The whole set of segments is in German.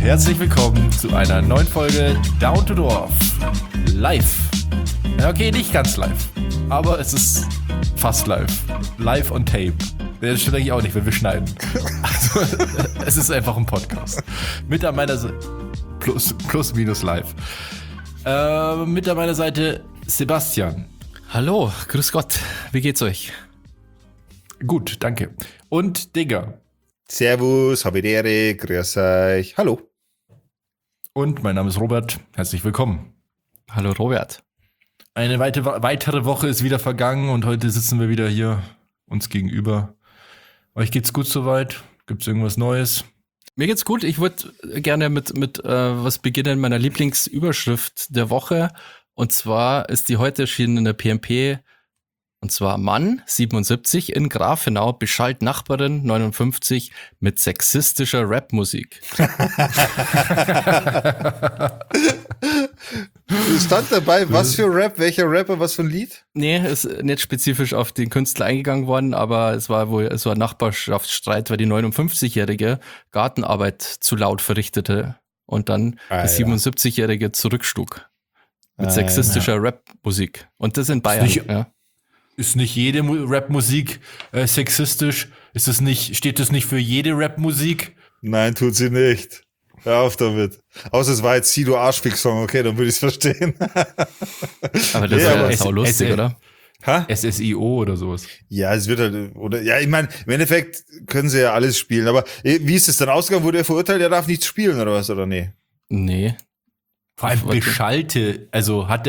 Herzlich willkommen zu einer neuen Folge Down to Dorf. Live. Okay, nicht ganz live, aber es ist fast live. Live on tape. Das stimmt eigentlich auch nicht, wenn wir schneiden. Also, es ist einfach ein Podcast. Mit an meiner Seite, plus minus live. Mit an meiner Seite Sebastian. Hallo, grüß Gott. Wie geht's euch? Gut, danke. Und Digger. Servus, Habidere, grüß euch. Hallo. Und mein Name ist Robert. Herzlich willkommen. Hallo Robert. Eine weitere Woche ist wieder vergangen und heute sitzen wir wieder hier uns gegenüber. Euch geht's gut soweit? Gibt's irgendwas Neues? Mir geht's gut. Ich würde gerne mit was beginnen, meiner Lieblingsüberschrift der Woche. Und zwar ist die heute erschienen in der PMP. Und zwar Mann, 77, in Grafenau, beschallt Nachbarin, 59, mit sexistischer Rapmusik. Stand dabei, was für Rap, welcher Rapper, was für ein Lied? Nee, ist nicht spezifisch auf den Künstler eingegangen worden, aber es war wohl so ein Nachbarschaftsstreit, weil die 59-Jährige Gartenarbeit zu laut verrichtete und dann die 77-Jährige zurückschlug. Mit sexistischer Rapmusik. Und das in Bayern, ja. Ist nicht jede Rapmusik sexistisch? Steht das nicht für jede Rapmusik? Nein, tut sie nicht. Hör auf damit. Außer es war jetzt Sido Arschfick-Song, okay, dann würde ich es verstehen. Aber das ist auch lustig, oder? Ha? SSIO oder sowas. Ja, es wird halt, oder, ja, ich meine, im Endeffekt können sie ja alles spielen, aber wie ist es dann ausgegangen? Wurde er verurteilt, er darf nichts spielen oder was, oder nee? Nee. Vor allem beschalte, also er hat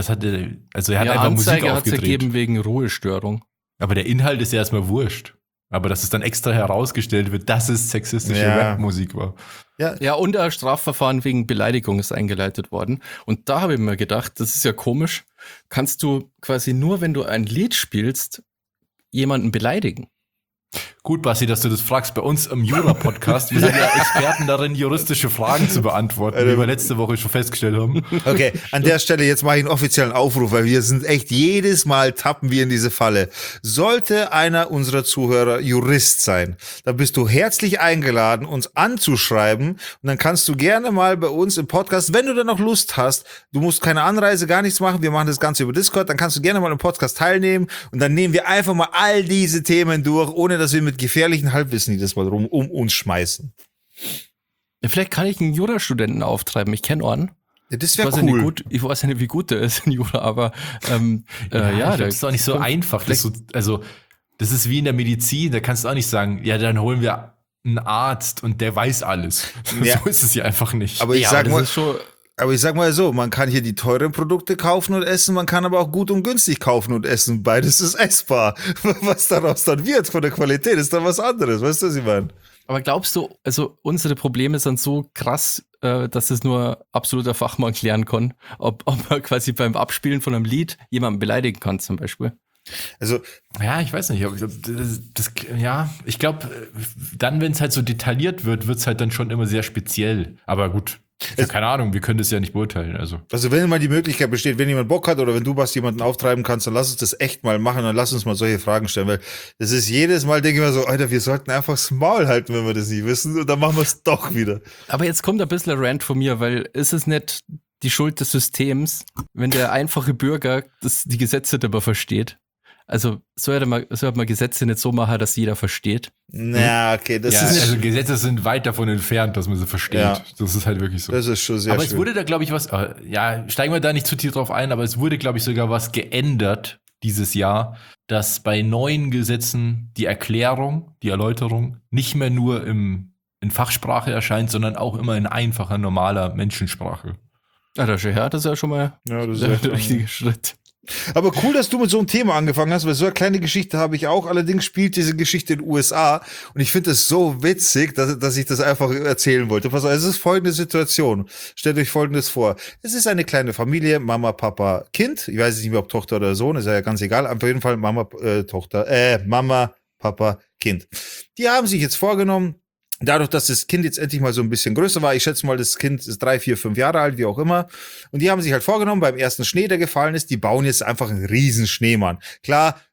einfach Musik hat es aufgedreht. gegeben wegen Ruhestörung. Aber der Inhalt ist ja erstmal wurscht. Aber dass es dann extra herausgestellt wird, dass es sexistische Rapmusik war. Ja, und ein Strafverfahren wegen Beleidigung ist eingeleitet worden. Und da habe ich mir gedacht, das ist ja komisch, kannst du quasi nur, wenn du ein Lied spielst, jemanden beleidigen. Gut, Basti, dass du das fragst. Bei uns im Jura-Podcast, wir sind ja Experten darin, juristische Fragen zu beantworten, wie wir letzte Woche schon festgestellt haben. Okay, an der Stelle jetzt mache ich einen offiziellen Aufruf, weil wir sind echt jedes Mal tappen wir in diese Falle. Sollte einer unserer Zuhörer Jurist sein, dann bist du herzlich eingeladen, uns anzuschreiben und dann kannst du gerne mal bei uns im Podcast, wenn du dann noch Lust hast, du musst keine Anreise, gar nichts machen, wir machen das Ganze über Discord, dann kannst du gerne mal im Podcast teilnehmen und dann nehmen wir einfach mal all diese Themen durch, ohne dass wir mit gefährlichen Halbwissen jedes Mal um uns schmeißen. Ja, vielleicht kann ich einen Jurastudenten auftreiben. Ich kenne einen. Ja, das wäre cool. Ich weiß ja nicht, wie gut der ist in Jura, aber das ist doch nicht so einfach. Das ist wie in der Medizin, da kannst du auch nicht sagen, ja, dann holen wir einen Arzt und der weiß alles. Ja. So ist es ja einfach nicht. Aber ich sag mal so, man kann hier die teuren Produkte kaufen und essen, man kann aber auch gut und günstig kaufen und essen. Beides ist essbar. Was daraus dann wird von der Qualität, ist dann was anderes. Weißt du, was ich meine? Aber glaubst du, also unsere Probleme sind so krass, dass es nur absoluter Fachmann klären kann, ob man quasi beim Abspielen von einem Lied jemanden beleidigen kann zum Beispiel? Also, ja, ich weiß nicht. Ich glaube, dann, wenn es halt so detailliert wird, wird es halt dann schon immer sehr speziell. Aber gut. Ja, keine Ahnung, wir können das ja nicht beurteilen. Also wenn mal die Möglichkeit besteht, wenn jemand Bock hat oder wenn du was jemanden auftreiben kannst, dann lass uns das echt mal machen und lass uns mal solche Fragen stellen, weil das ist jedes Mal, denke ich mir so, Alter, wir sollten einfach das Maul halten, wenn wir das nicht wissen und dann machen wir es doch wieder. Aber jetzt kommt ein bisschen ein Rant von mir, weil ist es nicht die Schuld des Systems, wenn der einfache Bürger die Gesetze darüber versteht? Also sollte man Gesetze nicht so machen, dass jeder versteht. Na, okay, also Gesetze sind weit davon entfernt, dass man sie versteht. Ja. Das ist halt wirklich so. Das ist schon sehr Aber schön. Es wurde da, glaube ich, steigen wir da nicht zu tief drauf ein, aber es wurde, glaube ich, sogar was geändert dieses Jahr, dass bei neuen Gesetzen die Erläuterung nicht mehr nur in Fachsprache erscheint, sondern auch immer in einfacher, normaler Menschensprache. Ja, das ist ja schon mal der richtige Schritt. Aber cool, dass du mit so einem Thema angefangen hast, weil so eine kleine Geschichte habe ich auch. Allerdings spielt diese Geschichte in den USA und ich finde es so witzig, dass ich das einfach erzählen wollte. Pass auf, es ist folgende Situation. Stellt euch Folgendes vor. Es ist eine kleine Familie, Mama, Papa, Kind. Ich weiß nicht mehr, ob Tochter oder Sohn, ist ja ganz egal. Auf jeden Fall Mama, Papa, Kind. Die haben sich jetzt vorgenommen, dadurch, dass das Kind jetzt endlich mal so ein bisschen größer war, ich schätze mal, das Kind ist 3, 4, 5 Jahre alt, wie auch immer. Und die haben sich halt vorgenommen, beim ersten Schnee, der gefallen ist, die bauen jetzt einfach einen riesen Schneemann. Klar,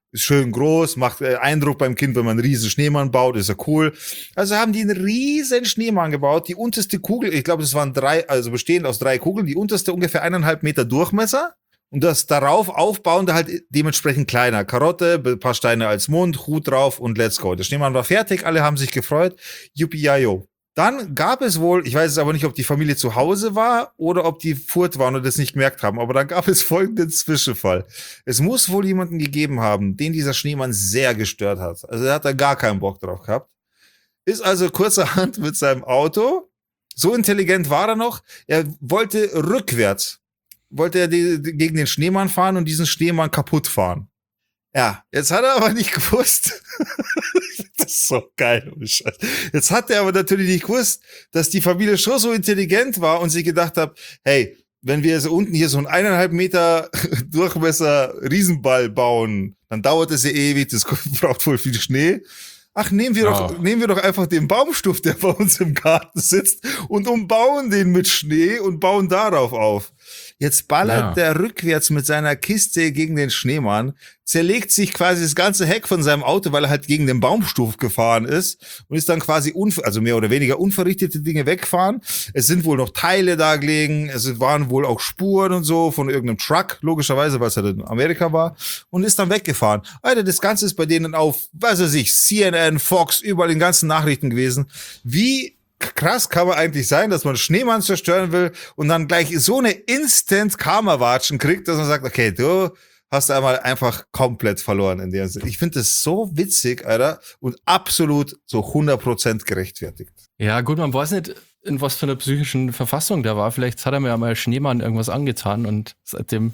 ist schön groß, macht Eindruck beim Kind, wenn man einen riesen Schneemann baut, ist ja cool. Also haben die einen riesen Schneemann gebaut, die unterste Kugel, ich glaube, es waren 3, also bestehend aus 3 Kugeln, die unterste ungefähr 1,5 Meter Durchmesser und das darauf aufbauende halt dementsprechend kleiner. Karotte, ein paar Steine als Mund, Hut drauf und let's go. Der Schneemann war fertig, alle haben sich gefreut. Yuppie-yayo. Dann gab es wohl, ich weiß es aber nicht, ob die Familie zu Hause war oder ob die furt waren und das nicht gemerkt haben, aber dann gab es folgenden Zwischenfall. Es muss wohl jemanden gegeben haben, den dieser Schneemann sehr gestört hat. Also er hat da gar keinen Bock drauf gehabt. Ist also kurzerhand mit seinem Auto, so intelligent war er noch, er wollte rückwärts, gegen den Schneemann fahren und diesen Schneemann kaputt fahren. Ja, jetzt hat er aber nicht gewusst. Das ist so geil. Jetzt hat er aber natürlich nicht gewusst, dass die Familie schon so intelligent war und sich gedacht hat, hey, wenn wir so unten hier so einen 1,5 Meter Durchmesser Riesenball bauen, dann dauert es ja ewig, das braucht voll viel Schnee. Ach, nehmen wir doch einfach den Baumstumpf, der bei uns im Garten sitzt und umbauen den mit Schnee und bauen darauf auf. Jetzt ballert der rückwärts mit seiner Kiste gegen den Schneemann, zerlegt sich quasi das ganze Heck von seinem Auto, weil er halt gegen den Baumstumpf gefahren ist und ist dann quasi also mehr oder weniger unverrichtete Dinge weggefahren. Es sind wohl noch Teile da gelegen, es waren wohl auch Spuren und so von irgendeinem Truck, logischerweise, weil es halt in Amerika war, und ist dann weggefahren. Alter, das Ganze ist bei denen auf, was weiß ich, CNN, Fox, überall in den ganzen Nachrichten gewesen. Wie krass kann man eigentlich sein, dass man Schneemann zerstören will und dann gleich so eine Instant-Karma-Watschen kriegt, dass man sagt, okay, du hast einmal einfach komplett verloren in der Sinne. Ich finde das so witzig, Alter, und absolut so 100% gerechtfertigt. Ja, gut, man weiß nicht, in was für einer psychischen Verfassung der war. Vielleicht hat er mir ja mal Schneemann irgendwas angetan und seitdem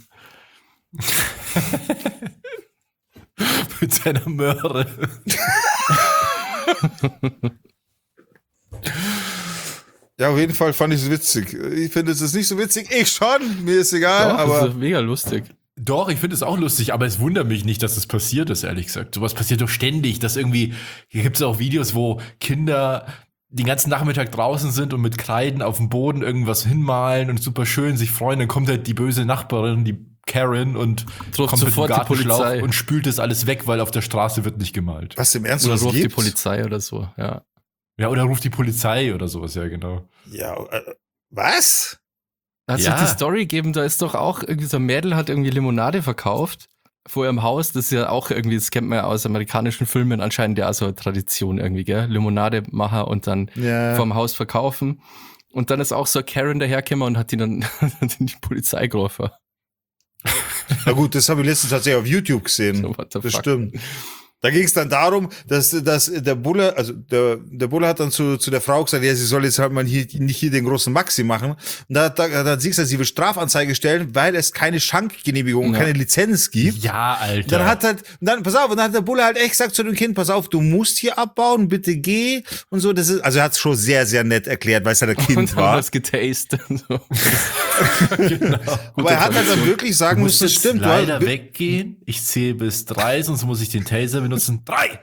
mit seiner Möhre. Ja, auf jeden Fall fand ich es witzig. Ich finde, es ist nicht so witzig. Ich schon, mir ist egal, doch, aber das ist mega lustig. Doch, ich finde es auch lustig, aber es wundert mich nicht, dass es passiert ist, ehrlich gesagt. Sowas passiert doch ständig, dass irgendwie, hier gibt es auch Videos, wo Kinder den ganzen Nachmittag draußen sind und mit Kreiden auf dem Boden irgendwas hinmalen und super schön sich freuen, dann kommt halt die böse Nachbarin, die Karen, und kommt sofort mit dem die Polizei Gartenschlauch und spült das alles weg, weil auf der Straße wird nicht gemalt. was im Ernst, Oder was ruft die gibt's? Polizei oder so, ja. Ja, oder ruft die Polizei oder sowas, ja, genau. Ja, was? Da hat es Ja. doch die Story gegeben, da ist doch auch irgendwie so ein Mädel hat irgendwie Limonade verkauft vor ihrem Haus. Das ist ja auch irgendwie, das kennt man ja aus amerikanischen Filmen anscheinend ja auch so eine Tradition irgendwie, gell? Limonade machen und dann vorm Haus verkaufen. Und dann ist auch so Karen dahergekommen und hat die dann in die Polizei gerufen. Na gut, das habe ich letztens tatsächlich auf YouTube gesehen. So, what the Das fuck? stimmt. Da ging es dann darum, dass der Bulle, also der Bulle hat dann zu der Frau gesagt, ja, sie soll jetzt halt mal nicht hier den großen Maxi machen. Und da hat sie gesagt, sie will Strafanzeige stellen, weil es keine Schankgenehmigung, keine Lizenz gibt. Ja, Alter. Pass auf, und dann hat der Bulle halt echt gesagt zu dem Kind, pass auf, du musst hier abbauen, bitte geh und so. Das ist, also er hat es schon sehr, sehr nett erklärt, weil es ja der Kind Und haben war. das getastet. So. Genau. Aber er hat halt dann wirklich sagen müssen, das stimmt. Leider weggehen. Ich zähle bis 3, sonst muss ich den Taser benutzen. 3.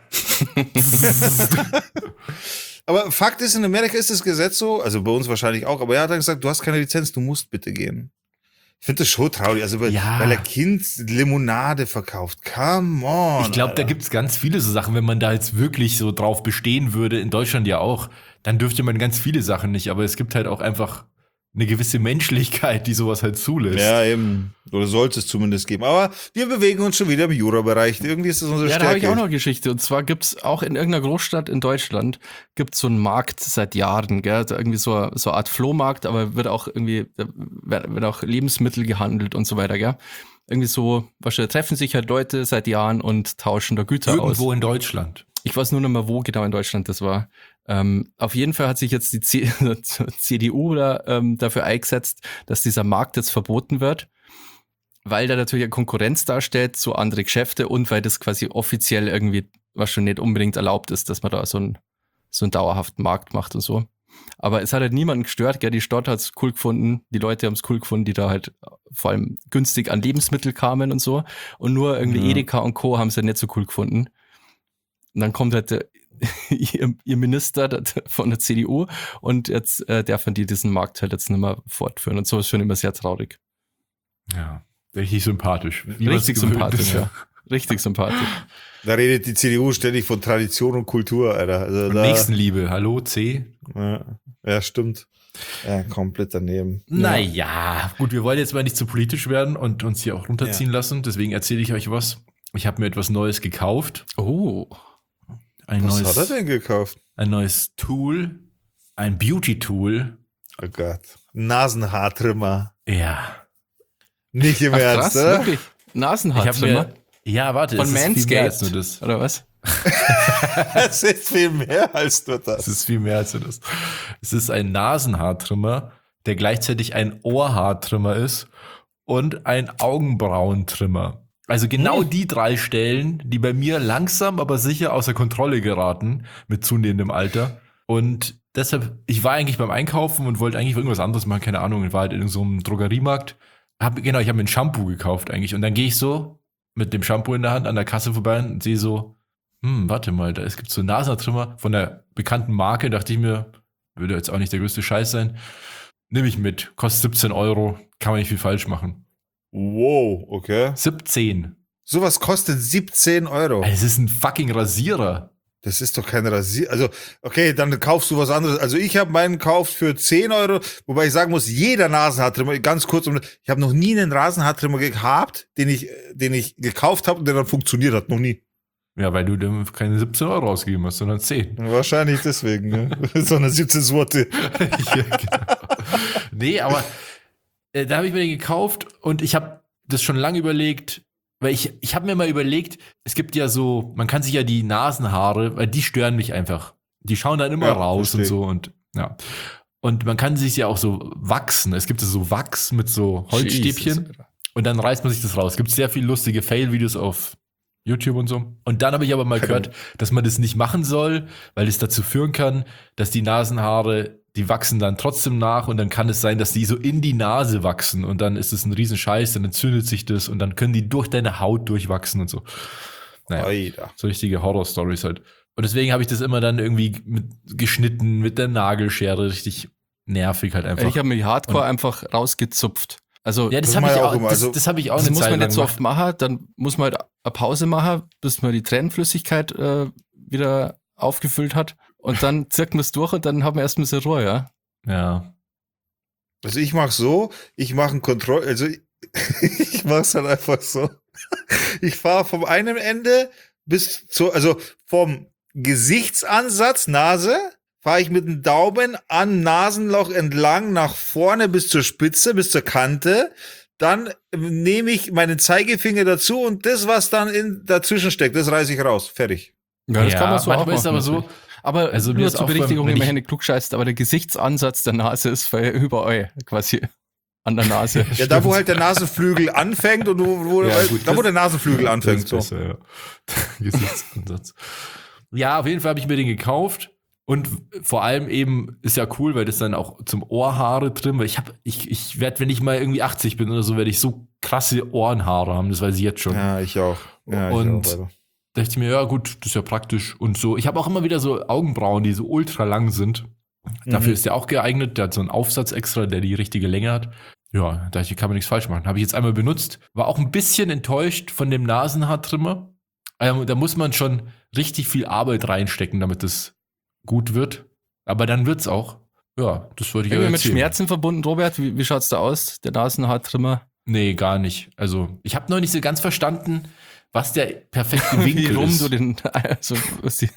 Aber Fakt ist, in Amerika ist das Gesetz so, also bei uns wahrscheinlich auch, aber er hat dann gesagt, du hast keine Lizenz, du musst bitte gehen. Ich finde das schon traurig, also weil er Kind Limonade verkauft. Come on. Ich glaube, da Alter. gibt's ganz viele so Sachen, wenn man da jetzt wirklich so drauf bestehen würde, in Deutschland ja auch, dann dürfte man ganz viele Sachen nicht, aber es gibt halt auch einfach eine gewisse Menschlichkeit, die sowas halt zulässt. Ja, eben. Oder sollte es zumindest geben. Aber wir bewegen uns schon wieder im Jura-Bereich. Irgendwie ist das unsere Ja, Stärke. da habe ich auch noch eine Geschichte. Und zwar gibt's auch in irgendeiner Großstadt in Deutschland gibt's so einen Markt seit Jahren, gell? Da irgendwie so eine Art Flohmarkt, aber wird auch irgendwie, da wird auch Lebensmittel gehandelt und so weiter, gell? Irgendwie so, wahrscheinlich treffen sich halt Leute seit Jahren und tauschen da Güter aus. Irgendwo in Deutschland. Ich weiß nur noch mal, wo genau in Deutschland das war. Auf jeden Fall hat sich jetzt die CDU dafür eingesetzt, dass dieser Markt jetzt verboten wird, weil da natürlich eine Konkurrenz darstellt zu andere Geschäfte und weil das quasi offiziell irgendwie, was schon nicht unbedingt erlaubt ist, dass man da so einen dauerhaften Markt macht und so. Aber es hat halt niemanden gestört, gell? Die Stadt hat es cool gefunden, die Leute haben es cool gefunden, die da halt vor allem günstig an Lebensmittel kamen und so. Und nur irgendwie Edeka und Co. haben es halt nicht so cool gefunden. Und dann kommt halt ihr Minister von der CDU und jetzt dürfen die diesen Markt halt jetzt nicht mehr fortführen. Und so ist schon immer sehr traurig. Ja, richtig sympathisch. Richtig sympathisch, ja. Richtig sympathisch. Da redet die CDU ständig von Tradition und Kultur, Alter. Also Und Nächstenliebe, hallo, C. Ja, stimmt. Ja, komplett daneben. Naja, gut, wir wollen jetzt mal nicht zu politisch werden und uns hier auch runterziehen lassen. Deswegen erzähle ich euch was. Ich habe mir etwas Neues gekauft. Oh. Was hat er denn gekauft? Ein neues Tool, ein Beauty-Tool. Oh Gott. Nasenhaartrimmer. Ja. Nicht im Ach, Ernst, krass, oder? wirklich. Nasenhaartrimmer. Ja, warte, Von es ist viel mehr als nur Manscaped. das. Oder was? Es ist viel mehr als nur Es das. ist viel mehr als nur das. Es ist ein Nasenhaartrimmer, der gleichzeitig ein Ohrhaartrimmer ist und ein Augenbrauentrimmer. Also genau die 3 Stellen, die bei mir langsam, aber sicher außer Kontrolle geraten mit zunehmendem Alter. Und deshalb, ich war eigentlich beim Einkaufen und wollte eigentlich irgendwas anderes machen, keine Ahnung, ich war halt in so einem Drogeriemarkt. Ich habe mir ein Shampoo gekauft eigentlich. Und dann gehe ich so mit dem Shampoo in der Hand an der Kasse vorbei und sehe so, warte mal, es gibt so einen Nasenhaartrimmer von der bekannten Marke, dachte ich mir, würde jetzt auch nicht der größte Scheiß sein. Nehme ich mit, kostet 17 €, kann man nicht viel falsch machen. Wow, okay. 17. Sowas kostet 17 €. Es ist ein fucking Rasierer. Das ist doch kein Rasier. Also, okay, dann kaufst du was anderes. Also, ich habe meinen gekauft für 10 €, wobei ich sagen muss, jeder Nasenhaartrimmer, ganz kurz, ich habe noch nie einen Nasenhaartrimmer gehabt, den ich gekauft habe und der dann funktioniert hat. Noch nie. Ja, weil du dann keine 17 € ausgegeben hast, sondern 10. Wahrscheinlich deswegen, ne? Sondern 17 Sorte. Ja, genau. Nee, aber da habe ich mir den gekauft und ich habe das schon lange überlegt, weil ich habe mir mal überlegt, es gibt ja so, man kann sich ja die Nasenhaare, weil die stören mich einfach. Die schauen dann immer raus verstehe. und so und ja. Und man kann sich ja auch so wachsen. Es gibt so Wachs mit so Holzstäbchen Jesus. und dann reißt man sich das raus. Es gibt sehr viele lustige Fail-Videos auf YouTube und so. Und dann habe ich aber mal gehört, dass man das nicht machen soll, weil es dazu führen kann, dass die Nasenhaare, die wachsen dann trotzdem nach und dann kann es sein, dass die so in die Nase wachsen und dann ist es ein Riesenscheiß, dann entzündet sich das und dann können die durch deine Haut durchwachsen und so. Naja, Alter. so richtige Horror-Stories halt. Und deswegen habe ich das immer dann irgendwie geschnitten mit der Nagelschere, richtig nervig halt einfach. Ich habe mich Hardcore einfach rausgezupft. Also Ja, das Das habe mach ich ich auch auch, immer. Also, das habe ich auch das eine muss Zeit man lang nicht so gemacht. oft machen, dann muss man halt eine Pause machen, bis man die Tränenflüssigkeit wieder aufgefüllt hat und dann zirkt man es durch und dann haben wir erst ein bisschen Ruhe, ja. Ja. Also ich mache so, ich mache ein Kontroll, also ich mache es halt einfach so. Ich fahre vom einen Ende bis zu, also vom Gesichtsansatz, Nase, fahre ich mit dem Daumen an Nasenloch entlang nach vorne bis zur Spitze, bis zur Kante. Dann nehme ich meinen Zeigefinger dazu und das, was dann dazwischen steckt, das reiße ich raus. Fertig. Ja, das kann man so auch manchmal machen. ist aber so, Aber also mir nur ist zur auch Berichtigung, wenn immer ich- eine klugscheißt, aber der Gesichtsansatz der Nase ist überall quasi an der Nase. Ja, da wo halt der Nasenflügel anfängt und Ja, gut, da wo das- der Nasenflügel das anfängt. ist So. besser, ja. Gesichtsansatz. Ja, auf jeden Fall habe ich mir den gekauft. Und vor allem eben ist ja cool, weil das dann auch zum Ohrhaare drin, weil ich werde, wenn ich mal irgendwie 80 bin oder so, werde ich so krasse Ohrenhaare haben, das weiß ich jetzt schon. Ja, ich auch. Ja, Und- ich auch, Alter. Da dachte ich mir, ja gut, das ist ja praktisch und so. Ich habe auch immer wieder so Augenbrauen, die so ultra lang sind. Dafür ist der auch geeignet. Der hat so einen Aufsatz extra, der die richtige Länge hat. Ja, da dachte ich, kann man nichts falsch machen. Habe ich jetzt einmal benutzt. War auch ein bisschen enttäuscht von dem Nasenhaartrimmer. Da muss man schon richtig viel Arbeit reinstecken, damit das gut wird. Aber dann wird's auch. Ja, das wollte ich Irgendwie euch mit erzählen. Schmerzen verbunden, Robert? Wie schaut's da aus? Der Nasenhaartrimmer? Nee, gar nicht. Also, ich habe noch nicht so ganz verstanden, was der perfekte Wie Winkel rum ist. du den, also, was die,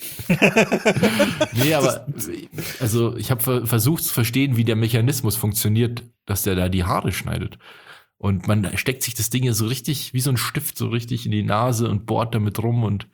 Nee, aber also ich habe versucht zu verstehen, wie der Mechanismus funktioniert, dass der da die Haare schneidet. Und man steckt sich das Ding ja so richtig, wie so ein Stift, so richtig in die Nase und bohrt damit rum. Und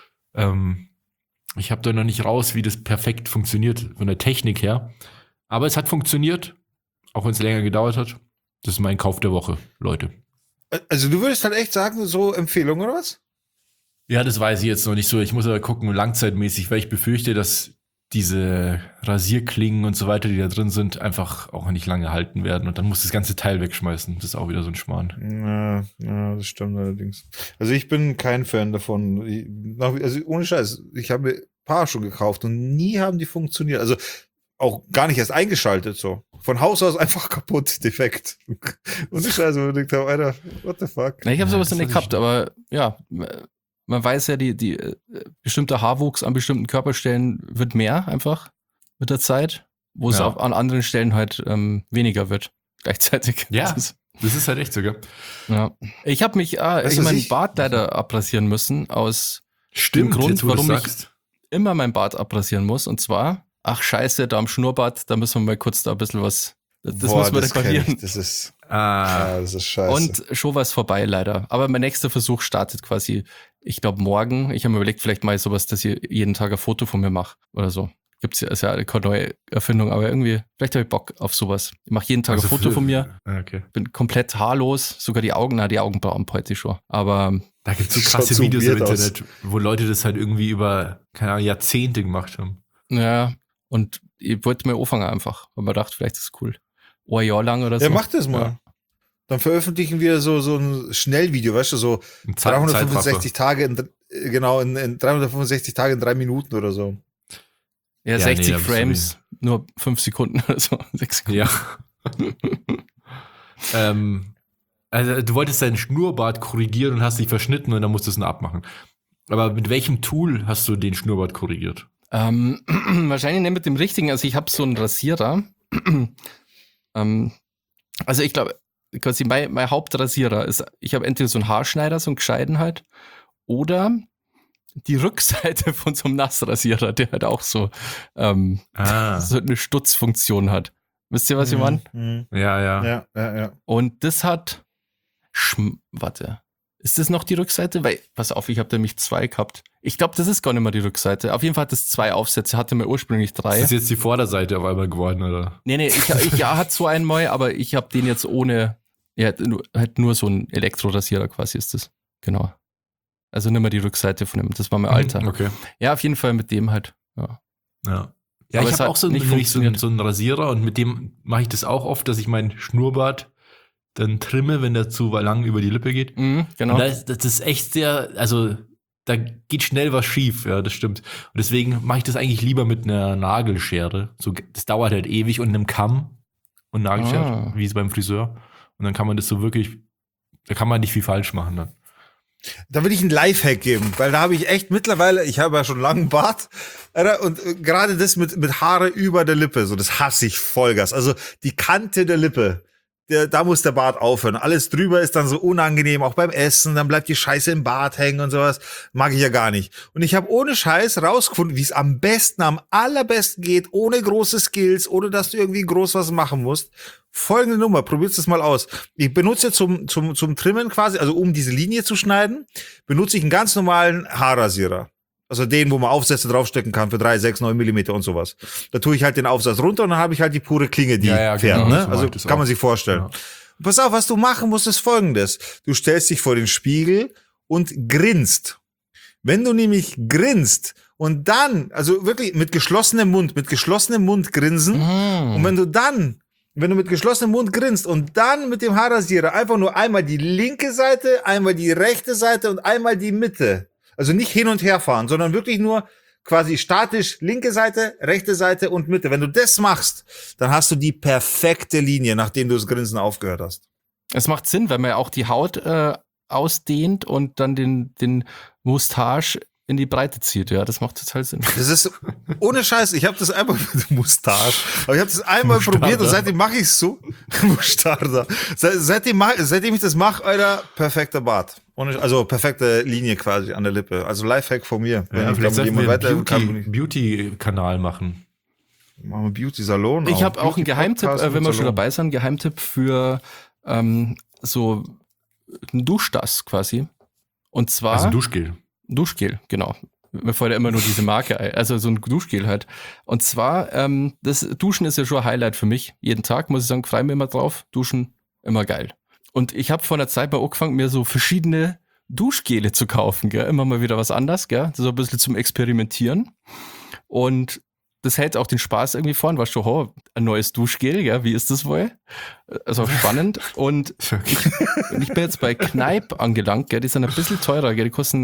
ich habe da noch nicht raus, wie das perfekt funktioniert von der Technik her. Aber es hat funktioniert, auch wenn es länger gedauert hat. Das ist mein Kauf der Woche, Leute. Also du würdest halt echt sagen, so Empfehlung oder was? Ja, das weiß ich jetzt noch nicht so. Ich muss aber gucken, langzeitmäßig, weil ich befürchte, dass diese Rasierklingen und so weiter, die da drin sind, einfach auch nicht lange halten werden. Und dann muss das ganze Teil wegschmeißen. Das ist auch wieder so ein Schmarrn. Ja, das stimmt allerdings. Also ich bin kein Fan davon. Also ohne Scheiß, ich habe mir ein paar schon gekauft und nie haben die funktioniert. Also auch gar nicht erst eingeschaltet, so. Von Haus aus einfach kaputt, defekt. Und ich also gedacht habe, Alter, what the fuck? Na, ich habe sowas das noch nicht hatte ich gehabt, aber ja, man weiß ja, die bestimmter Haarwuchs an bestimmten Körperstellen wird mehr einfach mit der Zeit, wo es Ja. an anderen Stellen halt weniger wird gleichzeitig. Ja. Das Das ist halt echt so, gell? ja. Ich habe mich Weißt ich du, meinen ich- Bart leider abrasieren müssen aus Stimmt, Grund, jetzt, wo du's warum ich- sagst. immer mein Bart abrasieren muss. Und zwar, ach scheiße, da am Schnurrbart, da müssen wir mal kurz da ein bisschen was, das müssen wir kenn reparieren. ich. Das ist Ah, scheiße. Und schon was vorbei leider. Aber mein nächster Versuch startet quasi, ich glaube morgen. Ich habe mir überlegt, vielleicht mal sowas, dass ich jeden Tag ein Foto von mir mache oder so. Gibt's ja, ist ja keine neue Erfindung, aber irgendwie, vielleicht habe ich Bock auf sowas. Ich mache jeden Tag also ein Foto für- von mir, Ah, okay. bin komplett haarlos, sogar die Augenbrauen heute schon. Aber Da gibt es so Schaut krasse so Videos im weird aus. Internet, wo Leute das halt irgendwie über, keine Ahnung, Jahrzehnte gemacht haben. ja, und ich wollte mir anfangen einfach, weil man dachte, vielleicht ist es cool. Ein Jahr lang oder so. Ja, mach das mal. Ja. Dann veröffentlichen wir so ein Schnellvideo, weißt du, so Ein 365 Tage in 365 Tage in 3 Minuten oder so. Ja, Ja, 60 nee, da bist du Frames, nur 5 Sekunden oder so. 6 Sekunden. Ja. Also du wolltest deinen Schnurrbart korrigieren und hast dich verschnitten und dann musstest du ihn abmachen. Aber mit welchem Tool hast du den Schnurrbart korrigiert? Wahrscheinlich nicht mit dem richtigen. Also ich habe so einen Rasierer. Also ich glaube, quasi mein Hauptrasierer ist, ich habe entweder so einen Haarschneider, so einen gescheiten halt, oder die Rückseite von so einem Nassrasierer, der halt auch so, so eine Stutzfunktion hat. Wisst ihr, was ich meine? Mhm. Ja. Ja. Und das hat, warte, ist das noch die Rückseite? Weil, pass auf, ich habe nämlich 2 gehabt. Ich glaube, das ist gar nicht mehr die Rückseite. Auf jeden Fall hat das 2 Aufsätze, hatte mir ursprünglich 3. Ist das jetzt die Vorderseite auf einmal geworden, oder? Nee, ich hat so einen mal, aber ich habe den jetzt ohne, ja, halt nur so ein Elektrorasierer quasi ist das. Genau. Also nicht mehr die Rückseite von dem, das war mein Alter. Okay. Ja, auf jeden Fall mit dem halt. Ja. Ja. Ja, Aber ich es habe hat auch so nicht einen funktioniert. Rasierer und mit dem mache ich das auch oft, dass ich meinen Schnurrbart dann trimme, wenn der zu lang über die Lippe geht. Mhm, genau. Und das ist echt sehr, also da geht schnell was schief, ja, das stimmt. Und deswegen mache ich das eigentlich lieber mit einer Nagelschere. So, das dauert halt ewig und einem Kamm und Nagelschere, wie es beim Friseur. Und dann kann man das so wirklich, da kann man nicht viel falsch machen dann. Da will ich einen Lifehack geben, weil da habe ich echt mittlerweile, ich habe ja schon langen Bart, Alter, und gerade das mit Haare über der Lippe, so das hasse ich Vollgas. Also die Kante der Lippe, da muss der Bart aufhören. Alles drüber ist dann so unangenehm, auch beim Essen, dann bleibt die Scheiße im Bart hängen und sowas. Mag ich ja gar nicht. Und ich habe ohne Scheiß rausgefunden, wie es am allerbesten geht, ohne große Skills, ohne dass du irgendwie groß was machen musst. Folgende Nummer, probierst es mal aus. Ich benutze zum Trimmen quasi, also um diese Linie zu schneiden, benutze ich einen ganz normalen Haarrasierer. Also den, wo man Aufsätze draufstecken kann für 3, 6, 9 Millimeter und sowas. Da tue ich halt den Aufsatz runter und dann habe ich halt die pure Klinge, die Ja, fährt. genau, Ne? so Also mache ich das kann man auch. sich vorstellen. Ja. Und pass auf, was du machen musst, ist Folgendes. Du stellst dich vor den Spiegel und grinst. Wenn du nämlich grinst und dann, also wirklich mit geschlossenem Mund grinsen, Mhm. und wenn du mit geschlossenem Mund grinst und dann mit dem Haarrasierer einfach nur einmal die linke Seite, einmal die rechte Seite und einmal die Mitte. Also nicht hin und her fahren, sondern wirklich nur quasi statisch linke Seite, rechte Seite und Mitte. Wenn du das machst, dann hast du die perfekte Linie, nachdem du das Grinsen aufgehört hast. Es macht Sinn, weil man ja auch die Haut ausdehnt und dann den Moustache in die Breite zieht. Ja, das macht total Sinn. Das ist ohne Scheiß. Ich habe das einmal mit Mustache, aber ich habe das einmal Mustarda. probiert und seitdem mache ich es so. Mustarda. Seitdem ich das mache, Alter, perfekter Bart. Also perfekte Linie quasi an der Lippe. Also Lifehack von mir. Ja, vielleicht sollten wir einen Machen Beauty-Kanal machen. wir Beauty-Salon. Ich habe auch einen Geheimtipp, Beauty-Podcast wenn wir und schon Salon. dabei sind, Geheimtipp für so ein Duschdas quasi. Und zwar Also Duschgel. Duschgel, genau. Mir fällt ja immer nur diese Marke ein. Also so ein Duschgel halt. Und zwar, das Duschen ist ja schon ein Highlight für mich. Jeden Tag, muss ich sagen, freue mich immer drauf. Duschen, immer geil. Und ich habe vor einer Zeit mal angefangen, mir so verschiedene Duschgele zu kaufen, gell? Immer mal wieder was anderes, gell? Das ist so ein bisschen zum Experimentieren. Und das hält auch den Spaß irgendwie vorn. Weißt du, oh, ein neues Duschgel, gell? Wie ist das wohl? Also spannend. Und ich bin jetzt bei Kneipp angelangt, gell? Die sind ein bisschen teurer, gell? Die kosten ein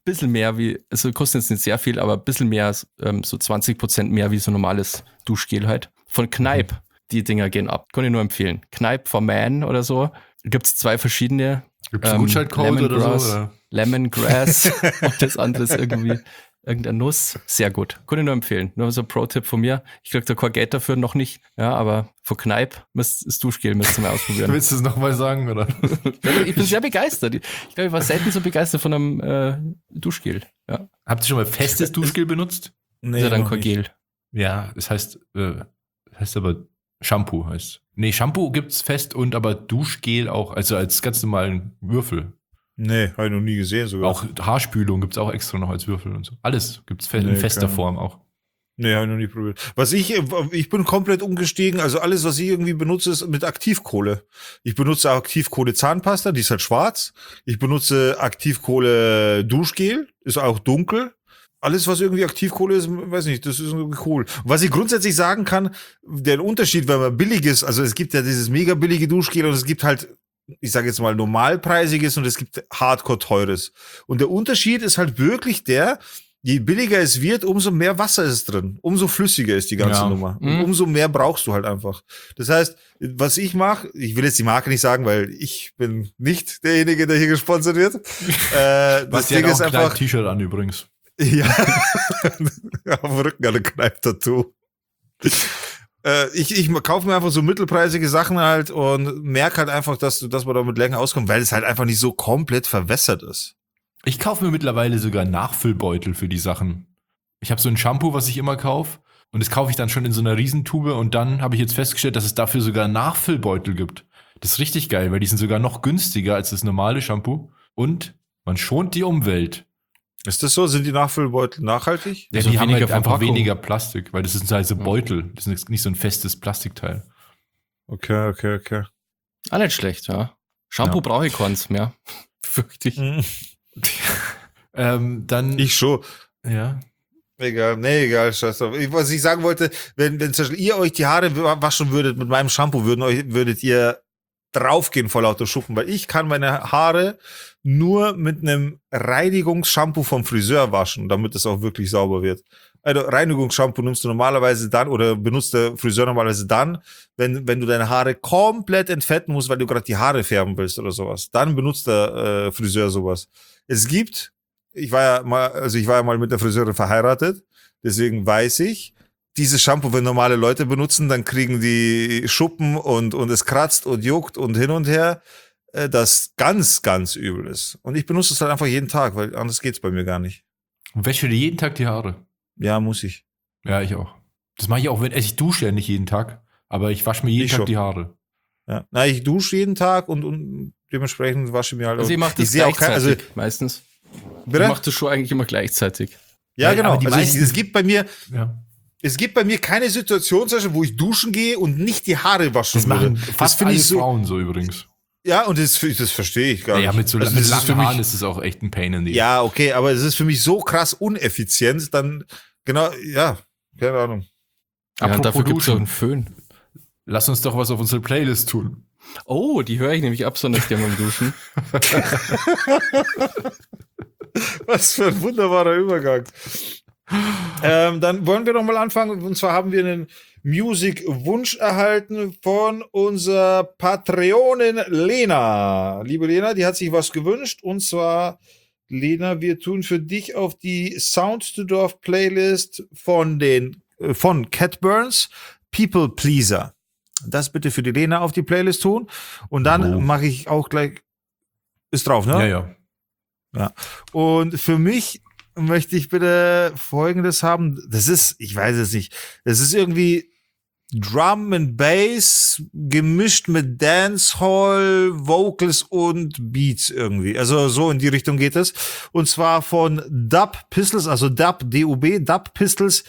bisschen mehr wie, also kostet jetzt nicht sehr viel, aber ein bisschen mehr, so 20% mehr wie so normales Duschgel halt. Von Kneipp. Die Dinger gehen ab. Kann ich nur empfehlen. Kneipp for Man oder so. Gibt's 2 verschiedene. Gibt es einen Gutscheincode oder so? Oder? Lemongrass und das andere ist irgendwie irgendeine Nuss. Sehr gut. Kann ich nur empfehlen. Nur so ein Pro-Tipp von mir. Ich krieg da kein Geld dafür noch nicht. Ja, aber von Kneipp das Duschgel müsst ihr mal ausprobieren. Willst du es nochmal sagen, oder? Ich bin sehr begeistert. Ich glaube, ich war selten so begeistert von einem Duschgel. Ja. Habt ihr schon mal festes Duschgel benutzt? Nee, Ja, dann noch kein nicht. Gel. Ja, das heißt aber Shampoo heißt. Nee, Shampoo gibt's fest und aber Duschgel auch, also als ganz normalen Würfel. Nee, habe ich noch nie gesehen sogar. Auch Haarspülung gibt's auch extra noch als Würfel und so. Alles gibt's in Nee, fester keine Form auch. Nee, habe ich noch nie probiert. Ich bin komplett umgestiegen, also alles, was ich irgendwie benutze, ist mit Aktivkohle. Ich benutze Aktivkohle Zahnpasta, die ist halt schwarz. Ich benutze Aktivkohle Duschgel, ist auch dunkel. Alles, was irgendwie Aktivkohle ist, weiß nicht, das ist irgendwie cool. Und was ich grundsätzlich sagen kann, der Unterschied, wenn man billiges, also es gibt ja dieses mega billige Duschgel und es gibt halt, ich sage jetzt mal normalpreisiges und es gibt hardcore teures. Und der Unterschied ist halt wirklich je billiger es wird, umso mehr Wasser ist drin, umso flüssiger ist die ganze Nummer. Und umso mehr brauchst du halt einfach. Das heißt, was ich mache, ich will jetzt die Marke nicht sagen, weil ich bin nicht derjenige, der hier gesponsert wird. Das Ding ist einfach ein T-Shirt an übrigens. Ja, auf dem Rücken eine Kneipp-Tattoo. Ich kaufe mir einfach so mittelpreisige Sachen halt und merke halt einfach, dass man damit länger auskommt, weil es halt einfach nicht so komplett verwässert ist. Ich kaufe mir mittlerweile sogar Nachfüllbeutel für die Sachen. Ich habe so ein Shampoo, was ich immer kaufe und das kaufe ich dann schon in so einer Riesentube und dann habe ich jetzt festgestellt, dass es dafür sogar Nachfüllbeutel gibt. Das ist richtig geil, weil die sind sogar noch günstiger als das normale Shampoo und man schont die Umwelt. Ist das so? Sind die Nachfüllbeutel nachhaltig? Ja, Also die haben halt einfach Verpackung. weniger Plastik, weil das sind halt so Beutel. Das ist nicht so ein festes Plastikteil. Okay. Auch nicht schlecht, ja. Shampoo brauche ich keins mehr. Fürchte ich. Dann. Ich schon. Ja. Egal, scheiß drauf. Was ich sagen wollte, wenn zum Beispiel ihr euch die Haare waschen würdet mit meinem Shampoo, würdet ihr draufgehen vor lauter Schuppen, weil ich kann meine Haare nur mit einem Reinigungsshampoo vom Friseur waschen, damit es auch wirklich sauber wird. Also Reinigungsshampoo nimmst du normalerweise dann oder benutzt der Friseur normalerweise dann, wenn du deine Haare komplett entfetten musst, weil du gerade die Haare färben willst oder sowas. Dann benutzt der Friseur sowas. Ich war ja mal mit der Friseurin verheiratet, deswegen weiß ich, dieses Shampoo, wenn normale Leute benutzen, dann kriegen die Schuppen und es kratzt und juckt und hin und her, das ganz, ganz übel ist. Und ich benutze es halt einfach jeden Tag, weil anders geht's bei mir gar nicht. Und wäsche dir jeden Tag die Haare? Ja, muss ich. Ja, ich auch. Das mache ich auch, wenn ich dusche ja nicht jeden Tag, aber ich wasche mir jeden Tag die Haare. Ja. Na, ich dusche jeden Tag und dementsprechend wasche ich mir halt Also ich mache das gleichzeitig meistens. Bitte? Ich mache das schon eigentlich immer gleichzeitig. Ja, genau. Aber die meisten, es gibt bei mir ja. Es gibt bei mir keine Situation, zum Beispiel, wo ich duschen gehe und nicht die Haare waschen Das machen würde. fast alle Frauen so übrigens. Ja, und das verstehe ich gar nicht. Ja, mit so Also, mit das ist langen für mich, Haaren ist es auch echt ein Pain in the ja, okay, aber es ist für mich so krass uneffizient, dann, genau, ja, keine Ahnung. Ja, Apropos dafür gibt es Duschen. einen Föhn. Lass uns doch was auf unsere Playlist tun. Oh, die höre ich nämlich absonders gerne beim Duschen. Was für ein wunderbarer Übergang. Dann wollen wir doch mal anfangen. Und zwar haben wir einen Music-Wunsch erhalten von unserer Patreonin Lena. Liebe Lena, die hat sich was gewünscht. Und zwar, Lena, wir tun für dich auf die Sound to Dorf Playlist von Cat Burns, People Pleaser. Das bitte für die Lena auf die Playlist tun. Und dann mache ich auch gleich, ist drauf, ne? Ja. Und für mich möchte ich bitte Folgendes haben. Das ist, ich weiß es nicht, das ist irgendwie Drum and Bass gemischt mit Dancehall, Vocals und Beats irgendwie. Also so in die Richtung geht es. Und zwar von Dub Pistols, also Dub, D-U-B, Dub Pistols,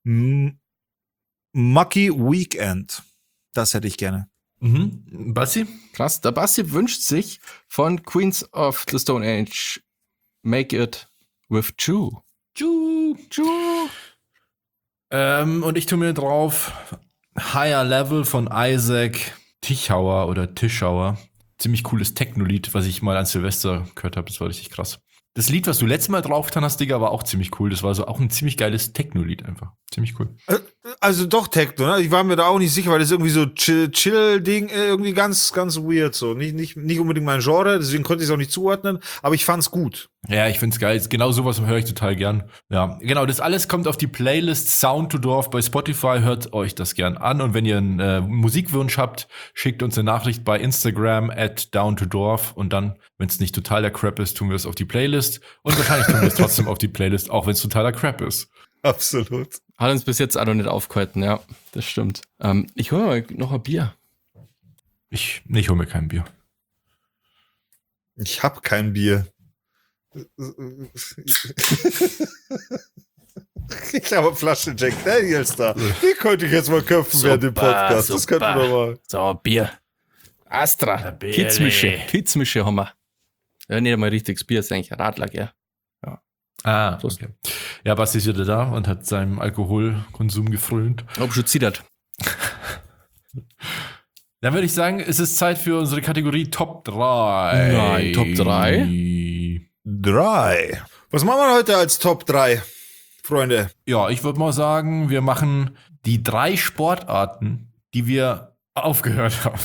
Mucky Weekend. Das hätte ich gerne. Mhm. Bassi? Krass, der Bassi wünscht sich von Queens of the Stone Age Make It with Jew. Und ich tue mir drauf Higher Level von Isaac Tischauer oder Tischauer. Ziemlich cooles Techno-Lied, was ich mal an Silvester gehört habe. Das war richtig krass. Das Lied, was du letztes Mal draufgetan hast, Digga, war auch ziemlich cool. Das war so auch ein ziemlich geiles Techno-Lied einfach. Ziemlich cool. Also doch Techno, ne? Ich war mir da auch nicht sicher, weil das irgendwie so Chill-Ding, irgendwie ganz, ganz weird so. Nicht unbedingt mein Genre, deswegen konnte ich es auch nicht zuordnen, aber ich fand's gut. Ja, ich find's geil. Genau sowas höre ich total gern. Ja, genau, das alles kommt auf die Playlist Sound to Dorf bei Spotify. Hört euch das gern an. Und wenn ihr einen Musikwunsch habt, schickt uns eine Nachricht bei Instagram @downtodorf. Und dann, wenn es nicht totaler Crap ist, tun wir es auf die Playlist. Und wahrscheinlich tun wir es trotzdem auf die Playlist, auch wenn es totaler Crap ist. Absolut. Hat uns bis jetzt auch noch nicht aufgehalten, ja, das stimmt. Ich hole mal noch ein Bier. Ich hole mir kein Bier. Ich hab kein Bier. Ich habe eine Flasche Jack Daniels da. Die könnte ich jetzt mal köpfen während dem Podcast. Das könnten wir mal. So, Bier. Astra. Kitzmische haben wir. Ja, nicht einmal richtiges Bier, ist eigentlich ein Radler, gell? Ah, okay. Ja, Basti ist wieder da und hat seinem Alkoholkonsum gefrönt. Ob schon zittert. Dann würde ich sagen, es ist Zeit für unsere Kategorie Top 3. Nein, Top 3? 3. Was machen wir heute als Top 3, Freunde? Ja, ich würde mal sagen, wir machen die 3 Sportarten, die wir aufgehört haben.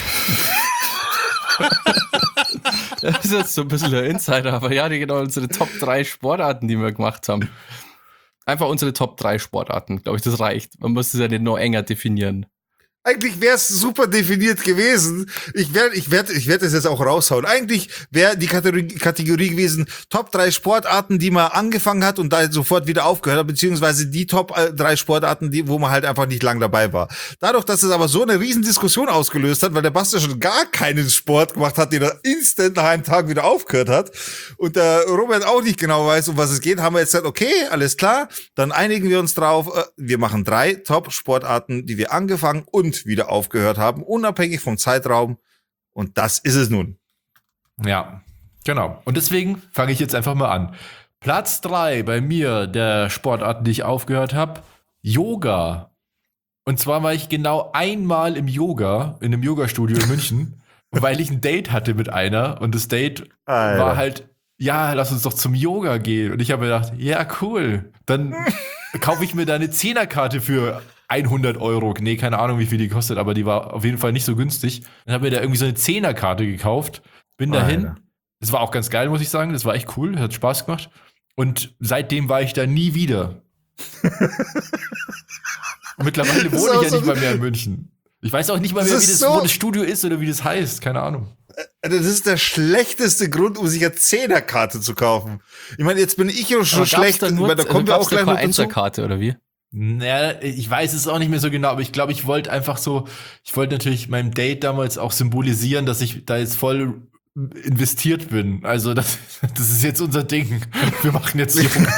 Das ist jetzt so ein bisschen der Insider, aber ja, genau unsere Top 3 Sportarten, die wir gemacht haben. Einfach unsere Top 3 Sportarten, glaube ich, das reicht. Man muss es ja nicht noch enger definieren. Eigentlich wäre es super definiert gewesen. Ich werd das jetzt auch raushauen. Eigentlich wäre die Kategorie gewesen, Top 3 Sportarten, die man angefangen hat und da sofort wieder aufgehört hat, beziehungsweise die Top 3 Sportarten, wo man halt einfach nicht lang dabei war. Dadurch, dass es aber so eine riesen Diskussion ausgelöst hat, weil der Basti schon gar keinen Sport gemacht hat, den er instant nach einem Tag wieder aufgehört hat und der Robert auch nicht genau weiß, um was es geht, haben wir jetzt gesagt, okay, alles klar, dann einigen wir uns drauf, wir machen 3 Top Sportarten, die wir angefangen und wieder aufgehört haben, unabhängig vom Zeitraum. Und das ist es nun. Ja, genau. Und deswegen fange ich jetzt einfach mal an. Platz 3 bei mir der Sportarten, die ich aufgehört habe, Yoga. Und zwar war ich genau einmal im Yoga, in einem Yoga-Studio in München, weil ich ein Date hatte mit einer und das Date war halt, ja, lass uns doch zum Yoga gehen. Und ich habe mir gedacht, ja, cool, dann kaufe ich mir da eine 10er-Karte für 100 Euro. Nee, keine Ahnung, wie viel die kostet, aber die war auf jeden Fall nicht so günstig. Dann habe mir da irgendwie so eine 10er-Karte gekauft, bin dahin. Das war auch ganz geil, muss ich sagen. Das war echt cool, hat Spaß gemacht. Und seitdem war ich da nie wieder. Mittlerweile wohne ich ja nicht mal mehr in München. Ich weiß auch nicht mal mehr, wo das Studio ist oder wie das heißt. Keine Ahnung. Das ist der schlechteste Grund, um sich eine 10er-Karte zu kaufen. Ich meine, jetzt bin ich ja schon schlecht. Da kommen wir auch gleich noch dazu. Karte oder wie? Naja, ich weiß es auch nicht mehr so genau, aber ich glaube, ich wollte natürlich meinem Date damals auch symbolisieren, dass ich da jetzt voll investiert bin. Also das ist jetzt unser Ding. Wir machen jetzt Yoga.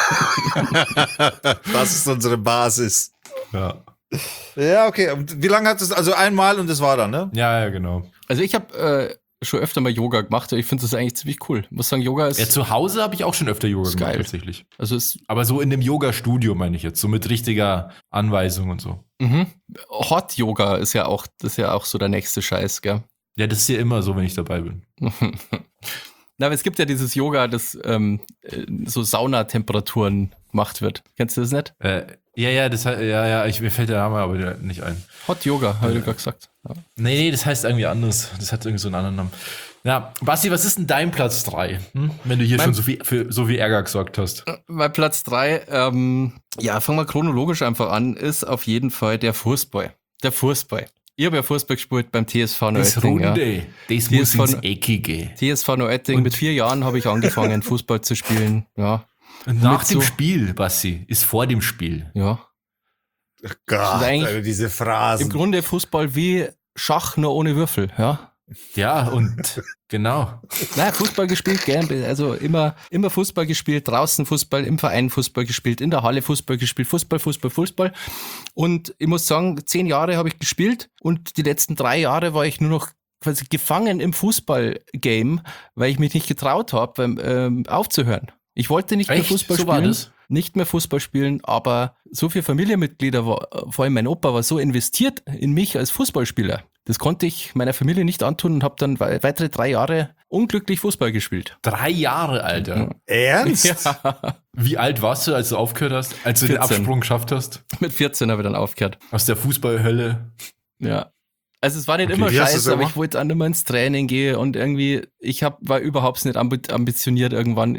Das ist unsere Basis. Ja. Ja, okay. Und wie lange hat es? Also einmal und das war dann, ne? Ja, genau. Also ich habe schon öfter mal Yoga gemacht. Ich finde das eigentlich ziemlich cool. Ich muss sagen, Yoga ist... Ja, zu Hause habe ich auch schon öfter Yoga gemacht, geil. Tatsächlich. Also aber so in dem Yoga-Studio meine ich jetzt, so mit richtiger Anweisung und so. Hot Yoga ist ja auch so der nächste Scheiß, gell? Ja, das ist ja immer so, wenn ich dabei bin. Na, aber es gibt ja dieses Yoga, das so Saunatemperaturen gemacht wird. Kennst du das nicht? Ja, mir fällt der Name aber nicht ein. Hot Yoga, habe ich gerade gesagt. Ja. Nee, das heißt irgendwie anders. Das hat irgendwie so einen anderen Namen. Ja, Basti, was ist denn dein Platz 3? Wenn du hier schon für so viel Ärger gesorgt hast. Mein Platz 3, fangen wir chronologisch einfach an, ist auf jeden Fall der Fußball. Der Fußball. Ich habe ja Fußball gespielt beim TSV Neuötting. Das muss ins Eckige. TSV Neuötting, mit 4 Jahren habe ich angefangen, Fußball zu spielen. Ja. Und nach dem Spiel, Basti, ist vor dem Spiel. Ja. Oh Gott, also diese Phrasen. Im Grunde Fußball wie Schach, nur ohne Würfel, ja. Ja, und genau. Naja, Fußball gespielt, gern. Also immer Fußball gespielt, draußen Fußball, im Verein Fußball gespielt, in der Halle Fußball gespielt, Fußball. Und ich muss sagen, 10 Jahre habe ich gespielt und die letzten 3 Jahre war ich nur noch quasi gefangen im Fußball-Game, weil ich mich nicht getraut habe, aufzuhören. Ich wollte nicht mehr Fußball spielen. Nicht mehr Fußball spielen, aber so viele Familienmitglieder, vor allem mein Opa, war so investiert in mich als Fußballspieler. Das konnte ich meiner Familie nicht antun und habe dann weitere 3 Jahre unglücklich Fußball gespielt. 3 Jahre, Alter. Ernst? Ja. Wie alt warst du, als du aufgehört hast? Als du 14. den Absprung geschafft hast? Mit 14 habe ich dann aufgehört. Aus der Fußballhölle? Ja. Also es war nicht Okay, immer wie hast du es scheiße, aber gemacht? ich wollte dann immer ins Training gehen und irgendwie, war überhaupt nicht ambitioniert irgendwann.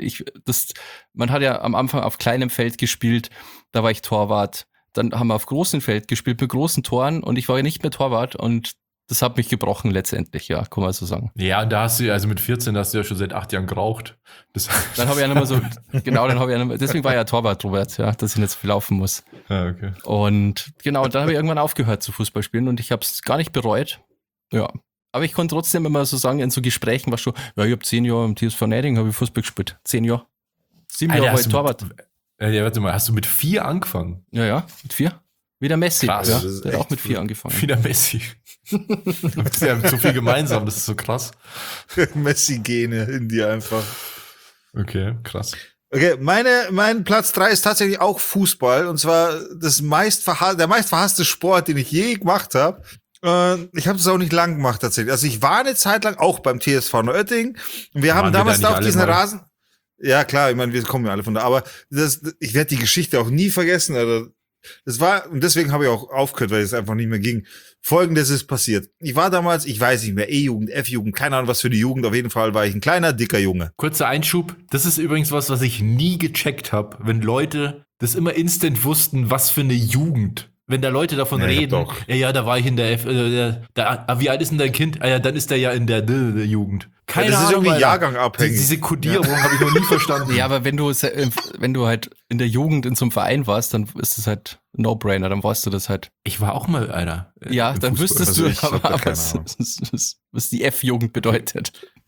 Man hat ja am Anfang auf kleinem Feld gespielt, da war ich Torwart. Dann haben wir auf großem Feld gespielt mit großen Toren und ich war ja nicht mehr Torwart und das hat mich gebrochen letztendlich, ja, kann man so sagen. Ja, und da hast du, also mit 14 hast du ja schon seit 8 Jahren geraucht. Dann habe ich ja nicht mehr so, deswegen war ich ja Torwart, Robert, ja, dass ich nicht so viel laufen muss. Ah, okay. Und genau, dann habe ich irgendwann aufgehört zu Fußball spielen und ich habe es gar nicht bereut. Ja. Aber ich konnte trotzdem immer so sagen, in so Gesprächen war schon, ja, ich habe 10 Jahre im TSV Neiding, habe ich Fußball gespielt. 10 Jahre. 7 Jahre war ich Torwart. Ja, warte mal, hast du mit 4 angefangen? Ja, mit 4. Wie der Messi. Krass, ja, das ist der hat echt auch mit 4 angefangen. Wie der Messi. Sie haben so viel gemeinsam, das ist so krass. Messi-Gene in dir einfach. Okay, krass. Okay, mein Platz 3 ist tatsächlich auch Fußball. Und zwar der meistverhasste Sport, den ich je gemacht habe. Ich habe das auch nicht lang gemacht tatsächlich. Also ich war eine Zeit lang auch beim TSV Neuötting. Und wir haben damals da auf diesen Rasen... Ja, klar, ich meine, wir kommen ja alle von da. Aber ich werde die Geschichte auch nie vergessen. Also und deswegen habe ich auch aufgehört, weil es einfach nicht mehr ging. Folgendes ist passiert. Ich war damals, ich weiß nicht mehr, E-Jugend, F-Jugend, keine Ahnung was für die Jugend. Auf jeden Fall war ich ein kleiner, dicker Junge. Kurzer Einschub. Das ist übrigens was ich nie gecheckt habe, wenn Leute das immer instant wussten, was für eine Jugend. Wenn da Leute davon reden, doch. ja, da war ich in der wie alt ist denn dein Kind? Ah ja, dann ist der ja in der Jugend. Keine das ist Ahnung, irgendwie Alter. jahrgangabhängig. Diese Kodierung habe ich noch nie verstanden. Ja, aber wenn du halt in der Jugend in so einem Verein warst, dann ist es halt No-Brainer, dann weißt du das halt. Ich war auch mal einer. Ja, im dann Fußball. wüsstest Also du ich hab da aber, keine Ahnung. was die F-Jugend bedeutet.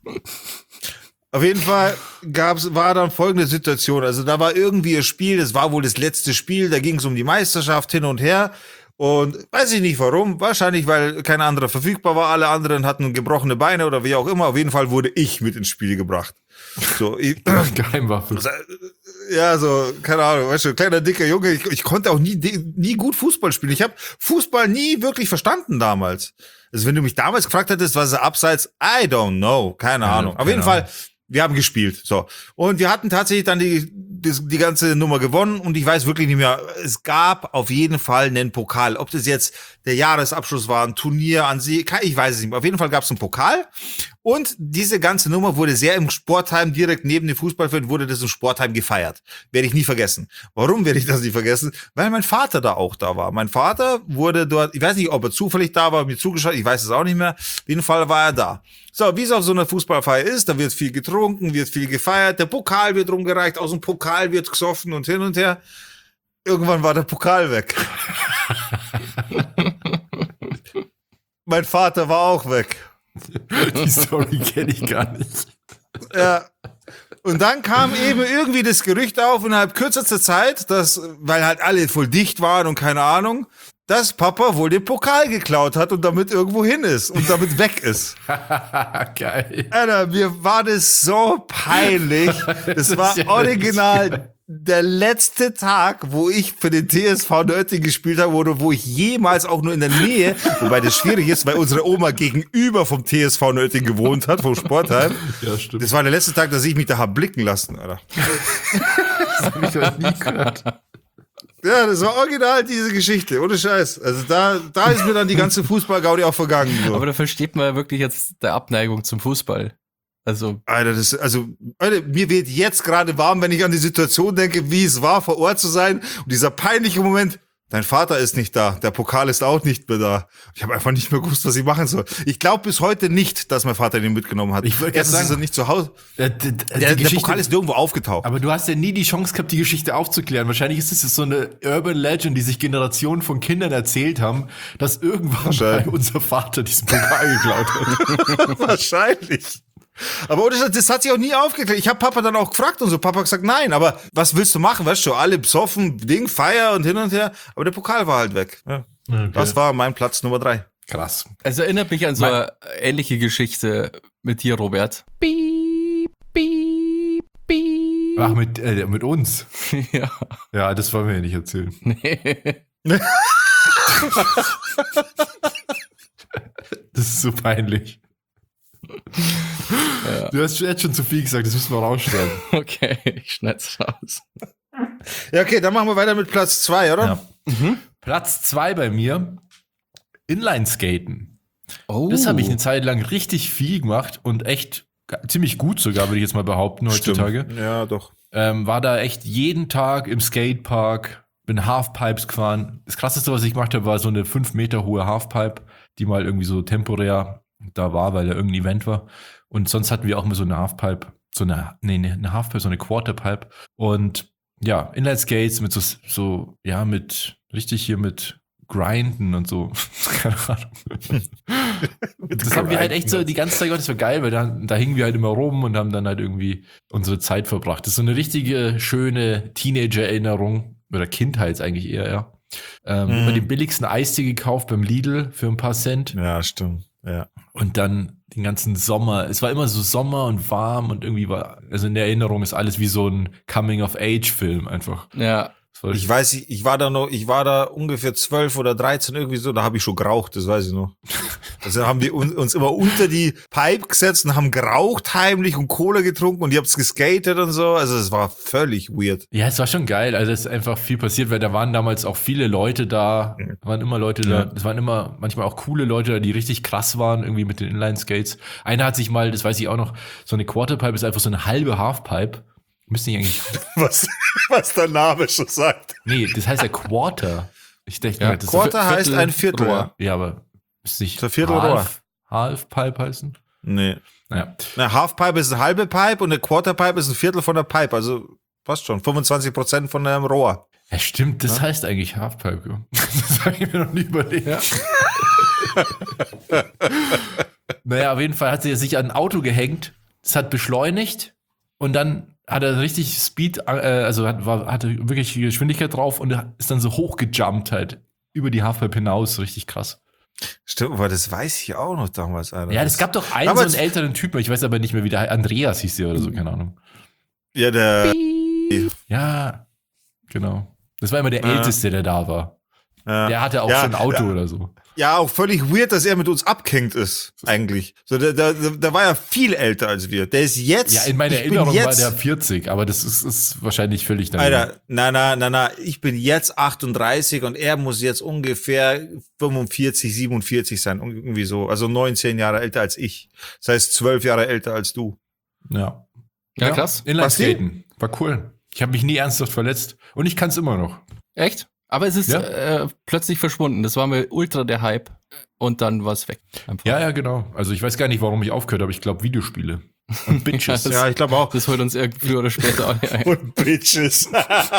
Auf jeden Fall war dann folgende Situation. Also da war irgendwie ein Spiel, das war wohl das letzte Spiel, da ging es um die Meisterschaft hin und her. Und weiß ich nicht warum, wahrscheinlich weil kein anderer verfügbar war, alle anderen hatten gebrochene Beine oder wie auch immer. Auf jeden Fall wurde ich mit ins Spiel gebracht. So, Geheimwaffe. ja, so, keine Ahnung, weißt du, kleiner, dicker Junge, ich konnte auch nie gut Fußball spielen. Ich habe Fußball nie wirklich verstanden damals. Also wenn du mich damals gefragt hättest, was ist abseits, I don't know, keine Ahnung. Auf jeden Fall, wir haben gespielt, so. Und wir hatten tatsächlich dann die ganze Nummer gewonnen und ich weiß wirklich nicht mehr, es gab auf jeden Fall einen Pokal. Ob das jetzt der Jahresabschluss war, ein Turnier an sich, ich weiß es nicht mehr. Auf jeden Fall gab es einen Pokal und diese ganze Nummer wurde sehr im Sportheim, direkt neben dem Fußballfeld, wurde das im Sportheim gefeiert. Werde ich nie vergessen. Warum werde ich das nie vergessen? Weil mein Vater da auch da war. Mein Vater wurde dort, ich weiß nicht, ob er zufällig da war, mir zugeschaut, ich weiß es auch nicht mehr. Auf jeden Fall war er da. So, wie es auf so einer Fußballfeier ist, da wird viel getrunken, wird viel gefeiert, der Pokal wird rumgereicht, aus dem Pokal wird gesoffen und hin und her. Irgendwann war der Pokal weg. Mein Vater war auch weg. Die Story kenne ich gar nicht. Ja. Und dann kam eben irgendwie das Gerücht auf innerhalb kürzester Zeit, dass, weil halt alle voll dicht waren und keine Ahnung, dass Papa wohl den Pokal geklaut hat und damit irgendwo hin ist und damit weg ist. Geil. Alter, mir war das so peinlich. Das war ja original der letzte Tag, wo ich für den TSV Neuötting gespielt habe, oder wo ich jemals auch nur in der Nähe, wobei das schwierig ist, weil unsere Oma gegenüber vom TSV Neuötting gewohnt hat, vom Sportheim. Ja, stimmt. Das war der letzte Tag, dass ich mich da hab blicken lassen, Alter. Das habe ich noch nie gehört. Ja, das war original diese Geschichte, ohne Scheiß. Also da ist mir dann die ganze Fußball-Gaudi auch vergangen. So. Aber da versteht man ja wirklich jetzt der Abneigung zum Fußball. Also, Alter, mir wird jetzt gerade warm, wenn ich an die Situation denke, wie es war, vor Ort zu sein. Und dieser peinliche Moment, dein Vater ist nicht da, der Pokal ist auch nicht mehr da. Ich habe einfach nicht mehr gewusst, was ich machen soll. Ich glaube bis heute nicht, dass mein Vater den mitgenommen hat. Ich wollte Erstens sagen, ist er nicht zu Hause. Der Pokal ist nirgendwo aufgetaucht. Aber du hast ja nie die Chance gehabt, die Geschichte aufzuklären. Wahrscheinlich ist es jetzt so eine Urban Legend, die sich Generationen von Kindern erzählt haben, dass irgendwann mal unser Vater diesen Pokal geklaut hat. Wahrscheinlich. Aber das hat sich auch nie aufgeklärt. Ich habe Papa dann auch gefragt und so. Papa hat gesagt, nein, aber was willst du machen? Weißt du, alle besoffen, Ding, Feier und hin und her. Aber der Pokal war halt weg. Ja. Okay. Das war mein Platz Nummer 3. Krass. Es erinnert mich an so eine ähnliche Geschichte mit dir, Robert. Piep, piep, piep. Ach, mit uns? Ja. Ja, das wollen wir ja nicht erzählen. Nee. ist so peinlich. Ja. Du hast jetzt schon zu viel gesagt, das müssen wir rausstellen. Okay, ich schneid's raus. Ja, okay, dann machen wir weiter mit Platz 2, oder? Ja. Platz 2 bei mir, Inlineskaten. Oh. Das habe ich eine Zeit lang richtig viel gemacht und echt ziemlich gut sogar, würde ich jetzt mal behaupten, heutzutage. Stimmt. Ja, doch. War da echt jeden Tag im Skatepark, bin Halfpipes gefahren. Das Krasseste, was ich gemacht habe, war so eine 5 Meter hohe Halfpipe, die mal irgendwie so temporär da war, weil da irgendein Event war. Und sonst hatten wir auch immer so eine Halfpipe, eine Halfpipe, so eine Quarterpipe. Und ja, Inline-Skates mit mit Grinden und so. Keine Ahnung. Das haben wir halt echt so die ganze Zeit gemacht, das war geil, weil da hingen wir halt immer rum und haben dann halt irgendwie unsere Zeit verbracht. Das ist so eine richtige, schöne Teenager-Erinnerung oder Kindheit eigentlich eher, ja. Immer den billigsten Eistee gekauft beim Lidl für ein paar Cent. Ja, stimmt. Ja. Und dann den ganzen Sommer. Es war immer so Sommer und warm und irgendwie also in der Erinnerung ist alles wie so ein Coming-of-Age-Film einfach. Ja. Ich weiß, ich war da ungefähr 12 oder 13 irgendwie so, da habe ich schon geraucht, das weiß ich noch. Also haben wir uns immer unter die Pipe gesetzt und haben geraucht heimlich und Cola getrunken und ihr habt geskatet und so, also es war völlig weird. Ja, es war schon geil, also es ist einfach viel passiert, weil da waren damals auch viele Leute da, waren immer Leute da, es waren immer manchmal auch coole Leute da, die richtig krass waren, irgendwie mit den Inline-Skates. Einer hat sich mal, das weiß ich auch noch, so eine Quarterpipe ist einfach so eine halbe Halfpipe. Müsste ich eigentlich. Was der Name schon sagt. Nee, das heißt ja Quarter. Ich denke, Ja, das Quarter heißt ein Viertel. Rohr. Ja, aber ist nicht ein Viertelrohr. Halfpipe heißen? Nee. Naja. Eine Halfpipe ist eine halbe Pipe und eine Quarterpipe ist ein Viertel von der Pipe. Also passt schon. 25% von einem Rohr. Ja, stimmt. Das heißt eigentlich Halfpipe. Das habe ich mir noch nie überlegt. Ja. Naja, auf jeden Fall hat sie sich an ein Auto gehängt. Es hat beschleunigt. Und dann hat er richtig Speed, also hatte wirklich Geschwindigkeit drauf und ist dann so hochgejumpt halt über die Halfpipe hinaus, richtig krass. Stimmt, aber das weiß ich auch noch damals. Alter. Ja, es gab doch einen so einen älteren Typen, ich weiß aber nicht mehr, wie der Andreas hieß der oder so, keine Ahnung. Ja, der. Ja, genau. Das war immer der Älteste, der da war. Ja. Der hatte auch schon ein Auto oder so. Ja, auch völlig weird, dass er mit uns abgehängt ist, eigentlich. So, der war ja viel älter als wir. Der ist jetzt. Ja, in meiner Erinnerung war der 40, aber das ist wahrscheinlich völlig daneben. Alter, na, ich bin jetzt 38 und er muss jetzt ungefähr 45, 47 sein, irgendwie so. Also 19 Jahre älter als ich. Das heißt 12 Jahre älter als du. Ja. Ja, krass. Inline-Skaten. War cool. Ich habe mich nie ernsthaft verletzt und ich kann es immer noch. Echt? Aber es ist plötzlich verschwunden. Das war mir ultra der Hype und dann war es weg. Einfach. Ja, genau. Also ich weiß gar nicht, warum ich aufgehört habe. Ich glaube Videospiele. Und Bitches. Ja, ich glaube auch. Das holt uns früher oder später auch ein. Und Bitches.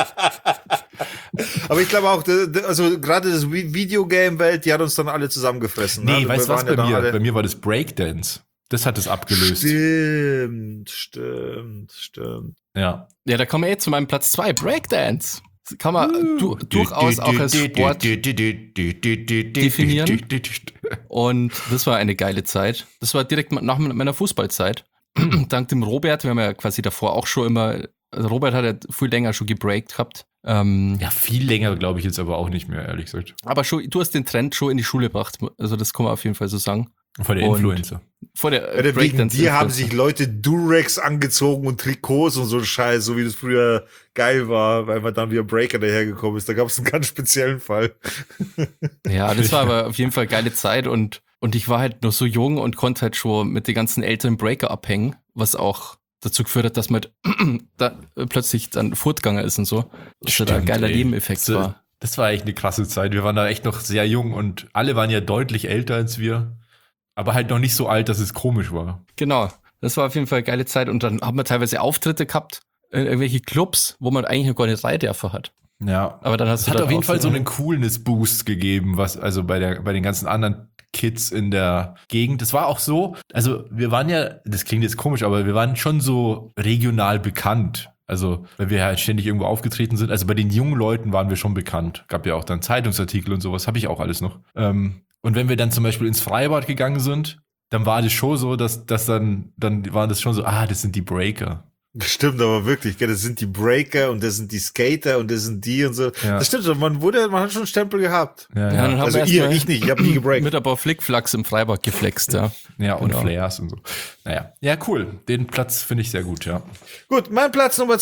Aber ich glaube auch, also gerade das Videogame-Welt, die hat uns dann alle zusammengefressen. Nee, ne? weißt du was bei mir? Bei mir war das Breakdance. Das hat es abgelöst. Stimmt. Ja. Ja, da kommen wir zu meinem Platz 2, Breakdance. Das kann man durchaus auch als Sport definieren. Und das war eine geile Zeit. Das war direkt nach meiner Fußballzeit. Dank dem Robert, wir haben ja quasi davor auch schon immer, also Robert hat ja viel länger schon gebreakt gehabt. Ja, viel länger glaube ich jetzt aber auch nicht mehr, ehrlich gesagt. Aber schon, du hast den Trend schon in die Schule gebracht. Also das kann man auf jeden Fall so sagen. Vor der Influencer. Vor der wegen dir haben sich Leute Durex angezogen und Trikots und so Scheiß, so wie das früher geil war, weil man dann wieder Breaker dahergekommen ist. Da gab es einen ganz speziellen Fall. Ja, das war aber auf jeden Fall geile Zeit und ich war halt noch so jung und konnte halt schon mit den ganzen älteren Breaker abhängen, was auch dazu geführt hat, dass man da plötzlich dann fortgegangen ist und so. Das halt ein geiler Nebeneffekt war. Das war echt eine krasse Zeit. Wir waren da echt noch sehr jung und alle waren ja deutlich älter als wir. Aber halt noch nicht so alt, dass es komisch war. Genau, das war auf jeden Fall eine geile Zeit. Und dann haben wir teilweise Auftritte gehabt in irgendwelche Clubs, wo man eigentlich noch gar nicht rein dürfen hat. Ja, aber dann hast es hat auf jeden Fall so einen Coolness-Boost gegeben, was also bei den ganzen anderen Kids in der Gegend. Das war auch so, also wir waren ja, das klingt jetzt komisch, aber wir waren schon so regional bekannt. Also, weil wir halt ständig irgendwo aufgetreten sind. Also bei den jungen Leuten waren wir schon bekannt. Gab ja auch dann Zeitungsartikel und sowas, habe ich auch alles noch. Und wenn wir dann zum Beispiel ins Freibad gegangen sind, dann war das schon so, dass dann war das schon so, das sind die Breaker. Stimmt aber wirklich, gell? Das sind die Breaker und das sind die Skater und das sind die und so. Ja. Das stimmt schon, man hat schon einen Stempel gehabt. Ja, Ja, ja. dann haben Also wir ihr, erstmal ich nicht, ich habe nie gebreakt. mit ein paar Flickflacks im Freibad geflext, ja. Ja, und Genau. Flares und so. Naja, ja, cool. Den Platz finde ich sehr gut, ja. Gut, mein Platz Nummer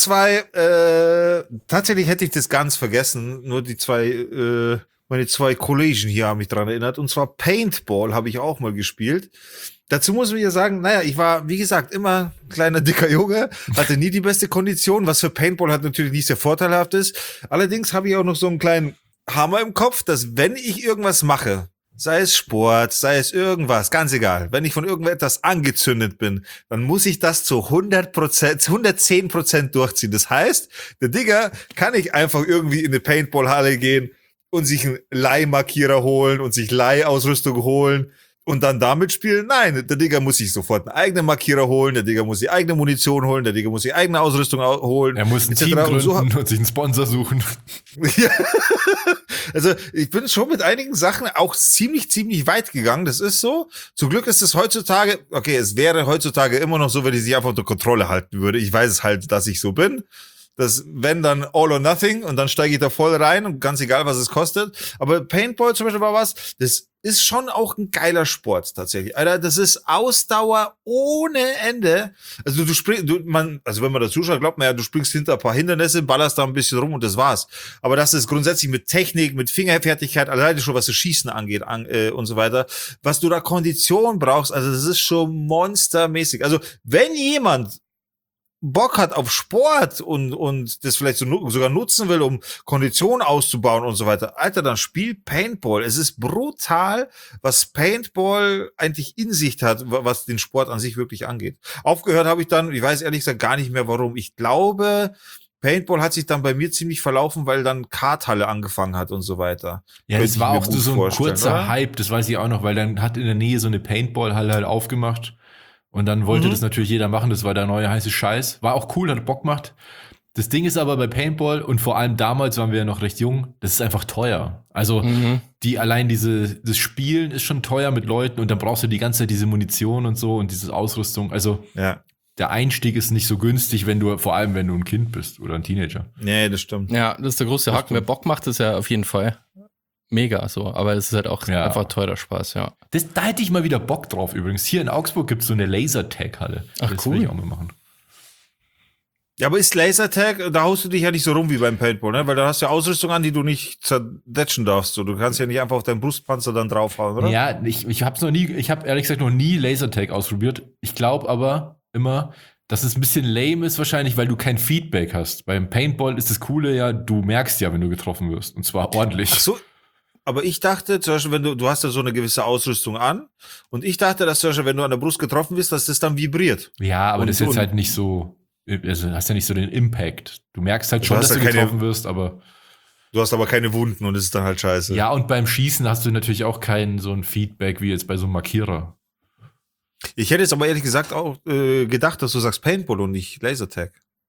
2, tatsächlich hätte ich das ganz vergessen, nur meine zwei Kollegen hier haben mich dran erinnert, und zwar Paintball habe ich auch mal gespielt. Dazu muss man ja sagen, naja, ich war, wie gesagt, immer ein kleiner, dicker Junge, hatte nie die beste Kondition, was für Paintball halt natürlich nicht sehr vorteilhaft ist. Allerdings habe ich auch noch so einen kleinen Hammer im Kopf, dass wenn ich irgendwas mache, sei es Sport, sei es irgendwas, ganz egal, wenn ich von irgendetwas angezündet bin, dann muss ich das zu 100%, 110% durchziehen. Das heißt, der Digger kann nicht einfach irgendwie in eine Paintball-Halle gehen und sich einen Leihmarkierer holen und sich Leihausrüstung holen und dann damit spielen. Nein, der Digger muss sich sofort einen eigenen Markierer holen, der Digger muss die eigene Munition holen, der Digger muss die eigene Ausrüstung holen. Er muss ein etc. Team Und so gründen und sich einen Sponsor suchen. Ja. Also ich bin schon mit einigen Sachen auch ziemlich weit gegangen. Das ist so. Zum Glück ist es heutzutage, okay, es wäre heutzutage immer noch so, wenn ich sie einfach unter Kontrolle halten würde. Ich weiß es halt, dass ich so bin. Das, wenn dann all or nothing und dann steige ich da voll rein und ganz egal, was es kostet. Aber Paintball zum Beispiel war was, das ist schon auch ein geiler Sport tatsächlich. Alter, das ist Ausdauer ohne Ende. Also du springst, also wenn man dazu schaut, glaubt man ja, du springst hinter ein paar Hindernisse, ballerst da ein bisschen rum und das war's. Aber das ist grundsätzlich mit Technik, mit Fingerfertigkeit, alleine schon was das Schießen angeht und so weiter, was du da Kondition brauchst, also das ist schon monstermäßig. Also wenn jemand Bock hat auf Sport und das vielleicht sogar nutzen will, um Kondition auszubauen und so weiter, Alter, dann spiel Paintball. Es ist brutal, was Paintball eigentlich in sich hat, was den Sport an sich wirklich angeht. Aufgehört habe ich dann, ich weiß ehrlich gesagt gar nicht mehr warum. Ich glaube, Paintball hat sich dann bei mir ziemlich verlaufen, weil dann Karthalle angefangen hat und so weiter. Ja, Könnte das ich war mir auch gut so ein vorstellen, kurzer oder? Hype, das weiß ich auch noch, weil dann hat in der Nähe so eine Paintball-Halle halt aufgemacht. Und dann wollte das natürlich jeder machen, das war der neue heiße Scheiß. War auch cool, hat Bock gemacht. Das Ding ist aber bei Paintball, und vor allem damals waren wir ja noch recht jung, das ist einfach teuer. Also das Spielen ist schon teuer mit Leuten und dann brauchst du die ganze Zeit diese Munition und so und diese Ausrüstung. Also Ja. der Einstieg ist nicht so günstig, vor allem wenn du ein Kind bist oder ein Teenager. Nee, das stimmt. Ja, das ist der große Haken. Wer Bock macht, ist ja auf jeden Fall mega so. Aber es ist halt auch Ja. einfach teurer Spaß, ja. Da hätte ich mal wieder Bock drauf übrigens. Hier in Augsburg gibt es so eine Lasertag-Halle. Ach, das cool. will ich auch mal machen. Ja, aber ist Lasertag, da haust du dich ja nicht so rum wie beim Paintball, ne? Weil da hast du ja Ausrüstung an, die du nicht zerdetschen darfst. So, du kannst ja nicht einfach auf deinen Brustpanzer dann draufhauen, oder? Ja, ich habe ehrlich gesagt noch nie Lasertag ausprobiert. Ich glaube aber immer, dass es ein bisschen lame ist wahrscheinlich, weil du kein Feedback hast. Beim Paintball ist das Coole ja, du merkst ja, wenn du getroffen wirst. Und zwar ordentlich. Ach so. Aber ich dachte, zum Beispiel, wenn du hast ja so eine gewisse Ausrüstung an, und ich dachte, dass zum Beispiel, wenn du an der Brust getroffen bist, dass das dann vibriert. Ja, aber Und das ist jetzt so- halt nicht so, also hast ja nicht so den Impact. Du merkst halt Du schon, hast dass ja du keine- getroffen wirst, aber Du hast aber keine Wunden und es ist dann halt scheiße. ja, und beim Schießen hast du natürlich auch kein so ein Feedback wie jetzt bei so einem Markierer. Ich hätte jetzt aber ehrlich gesagt auch gedacht, dass du sagst Paintball und nicht Lasertag.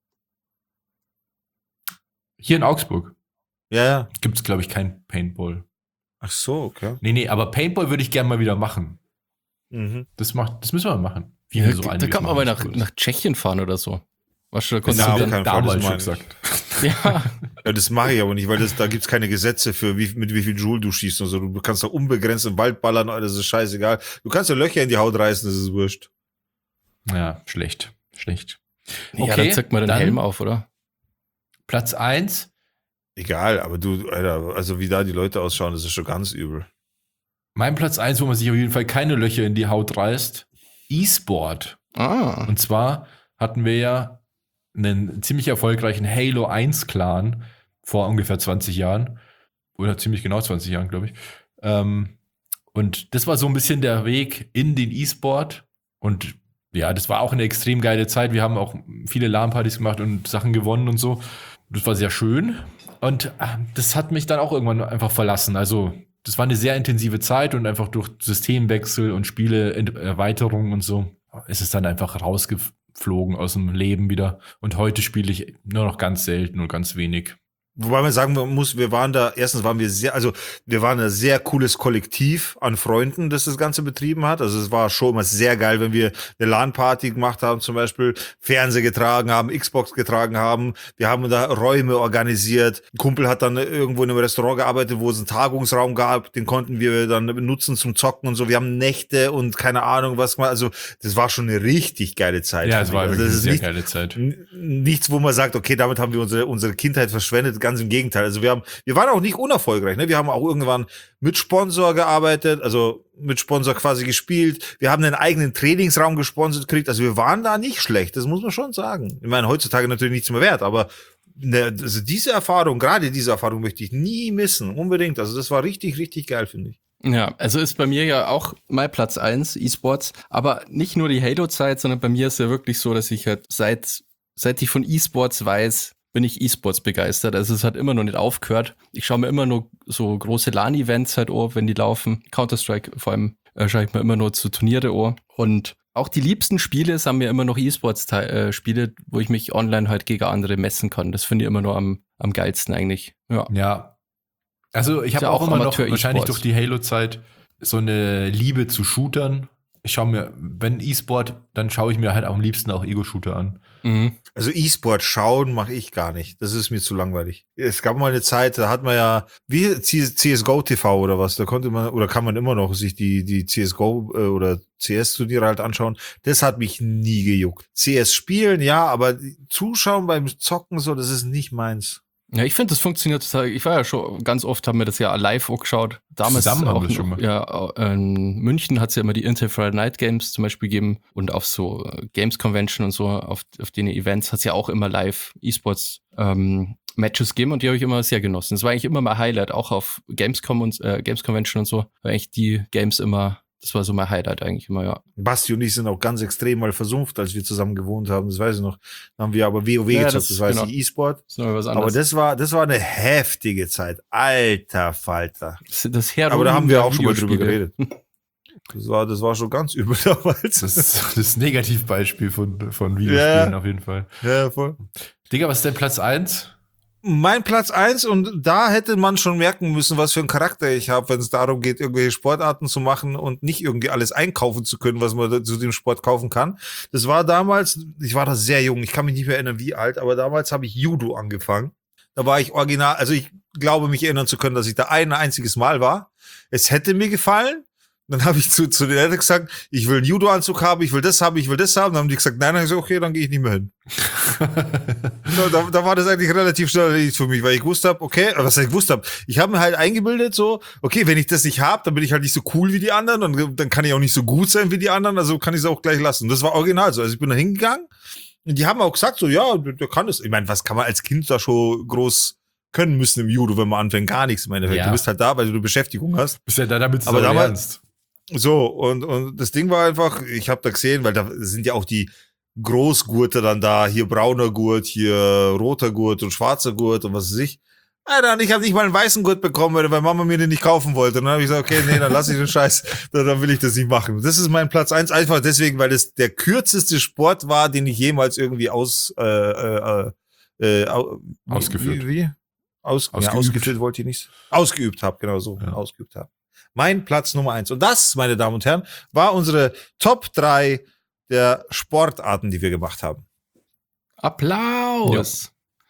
Hier in Augsburg Ja, ja. gibt's glaube ich, kein Paintball. Ach so, okay. Nee, aber Paintball würde ich gerne mal wieder machen. Mhm. Das müssen wir mal machen. Wie Ja, wir so da einiges kann man aber machen. nach Tschechien fahren oder so. Was du, da Das konntest Na, haben auf wir keinen Fall, damals das schon meine gesagt. ja, Ja, das mache ich aber nicht, weil da gibt's keine Gesetze für, mit wie viel Joule du schießt und so. Du kannst da unbegrenzt im Wald ballern, das ist scheißegal. Du kannst ja Löcher in die Haut reißen, das ist wurscht. Ja, schlecht. ja, dann zeigt man den dann Helm auf, oder? Platz 1. Egal, aber du, Alter, also wie da die Leute ausschauen, das ist schon ganz übel. Mein Platz 1, wo man sich auf jeden Fall keine Löcher in die Haut reißt. E-Sport. Ah, Und zwar hatten wir ja einen ziemlich erfolgreichen Halo 1 Clan vor ungefähr 20 Jahren. Oder ziemlich genau 20 Jahren, glaube ich. Und das war so ein bisschen der Weg in den E-Sport. Und ja, das war auch eine extrem geile Zeit. Wir haben auch viele LAN-Partys gemacht und Sachen gewonnen und so. Das war sehr schön. Und das hat mich dann auch irgendwann einfach verlassen. Also das war eine sehr intensive Zeit und einfach durch Systemwechsel und Spieleerweiterungen und so ist es dann einfach rausgeflogen aus dem Leben wieder. Und heute spiele ich nur noch ganz selten und ganz wenig. Wobei man sagen muss, wir waren da ein sehr cooles Kollektiv an Freunden, das Ganze betrieben hat. Also es war schon immer sehr geil, wenn wir eine LAN-Party gemacht haben, zum Beispiel Fernseher getragen haben, Xbox getragen haben. Wir haben da Räume organisiert. Ein Kumpel hat dann irgendwo in einem Restaurant gearbeitet, wo es einen Tagungsraum gab. Den konnten wir dann benutzen zum Zocken und so. Wir haben Nächte und keine Ahnung was gemacht. Also das war schon eine richtig geile Zeit. Ja, es war also, wirklich das ist eine sehr nicht, geile Zeit. Nichts, wo man sagt, okay, damit haben wir unsere Kindheit verschwendet. Ganz im Gegenteil. Also wir waren auch nicht unerfolgreich. Ne? Wir haben auch irgendwann mit Sponsor gearbeitet, also mit Sponsor quasi gespielt. Wir haben einen eigenen Trainingsraum gesponsert gekriegt. Also wir waren da nicht schlecht. Das muss man schon sagen. Ich meine, heutzutage natürlich nichts mehr wert, aber also gerade diese Erfahrung möchte ich nie missen. Unbedingt. Also das war richtig, richtig geil, finde ich. Ja, also ist bei mir ja auch mal Platz 1 E-Sports, aber nicht nur die Halo-Zeit, sondern bei mir ist ja wirklich so, dass ich halt seit ich von E-Sports weiß, bin ich E-Sports begeistert. Also es hat immer noch nicht aufgehört. Ich schaue mir immer nur so große LAN-Events halt an, wenn die laufen. Counter-Strike vor allem schaue ich mir immer nur zu Turniere an. Und auch die liebsten Spiele sind mir immer noch E-Sports-Spiele, wo ich mich online halt gegen andere messen kann. Das finde ich immer nur am geilsten eigentlich. Ja. Also ich habe ja auch immer noch Amateur-E-Sports. wahrscheinlich durch die Halo-Zeit so eine Liebe zu Shootern. Ich schaue mir, wenn E-Sport, dann schaue ich mir halt am liebsten auch Ego-Shooter an. Mhm. Also E-Sport schauen mache ich gar nicht. Das ist mir zu langweilig. Es gab mal eine Zeit, da hat man ja, wie CSGO TV oder was, da konnte man, oder kann man immer noch sich die CSGO oder CS-Turniere halt anschauen. Das hat mich nie gejuckt. CS spielen, ja, aber zuschauen beim Zocken so, das ist nicht meins. Ja, ich finde, das funktioniert total. Ich war ja schon ganz oft, haben wir das ja live auch geschaut. Damals Zusammen haben auch wir schon mal. Ja, in München hat es ja immer die Intel Friday Night Games zum Beispiel gegeben und auf so Games Convention und so, auf den Events hat es ja auch immer live E-Sports Matches gegeben und die habe ich immer sehr genossen. Das war eigentlich immer mein Highlight, auch auf Gamescom und Games Convention und so, war eigentlich die Games immer. Das war so mein Highlight eigentlich immer, ja. Basti und ich sind auch ganz extrem mal versumpft, als wir zusammen gewohnt haben. Das weiß ich noch. Dann haben wir aber WoW gezockt, das weiß ich, E-Sport. Das ist noch was Aber anderes. das war eine heftige Zeit. Alter Falter. Das Heroin Aber da haben wir auch schon mal drüber Videospiele. geredet. Das war schon ganz übel damals. Das ist das Negativbeispiel von Videospielen auf jeden Fall. Ja, voll. Digga, was ist denn Platz 1? Mein Platz 1, und da hätte man schon merken müssen, was für einen Charakter ich habe, wenn es darum geht, irgendwelche Sportarten zu machen und nicht irgendwie alles einkaufen zu können, was man zu dem Sport kaufen kann. Das war damals, ich war da sehr jung, ich kann mich nicht mehr erinnern, wie alt, aber damals habe ich Judo angefangen. Da war ich original, also ich glaube, mich erinnern zu können, dass ich da ein einziges Mal war. Es hätte mir gefallen. Dann habe ich zu den Eltern gesagt, ich will einen Judo-Anzug haben, ich will das haben. Dann haben die gesagt, nein, dann habe ich gesagt, okay, dann gehe ich nicht mehr hin. Da war das eigentlich relativ schnell erledigt für mich, weil ich gewusst habe, okay, was ich gewusst habe, ich habe mir halt eingebildet so, okay, wenn ich das nicht habe, dann bin ich halt nicht so cool wie die anderen und dann kann ich auch nicht so gut sein wie die anderen, also kann ich es auch gleich lassen. Das war original so. Also ich bin da hingegangen und die haben auch gesagt so, ja, der kann es. Ich meine, was kann man als Kind da schon groß können müssen im Judo, wenn man anfängt? Gar nichts im Endeffekt. Ja. Du bist halt da, weil du eine Beschäftigung hast. Bist ja da, damit es Aber damals- ernst. So, und das Ding war einfach, ich habe da gesehen, weil da sind ja auch die Großgurte dann da, hier brauner Gurt, hier roter Gurt und schwarzer Gurt und was weiß ich. Alter, und ich habe nicht mal einen weißen Gurt bekommen, weil Mama mir den nicht kaufen wollte. Und dann habe ich gesagt, okay, nee, dann lass ich den Scheiß, dann will ich das nicht machen. Das ist mein Platz 1, einfach deswegen, weil es der kürzeste Sport war, den ich jemals irgendwie ausgeführt. Ausgeführt wollte ich nicht. Ausgeübt habe, genau so. Ja. Ausgeübt habe. Mein Platz Nummer 1. Und das, meine Damen und Herren, war unsere Top 3 der Sportarten, die wir gemacht haben. Applaus!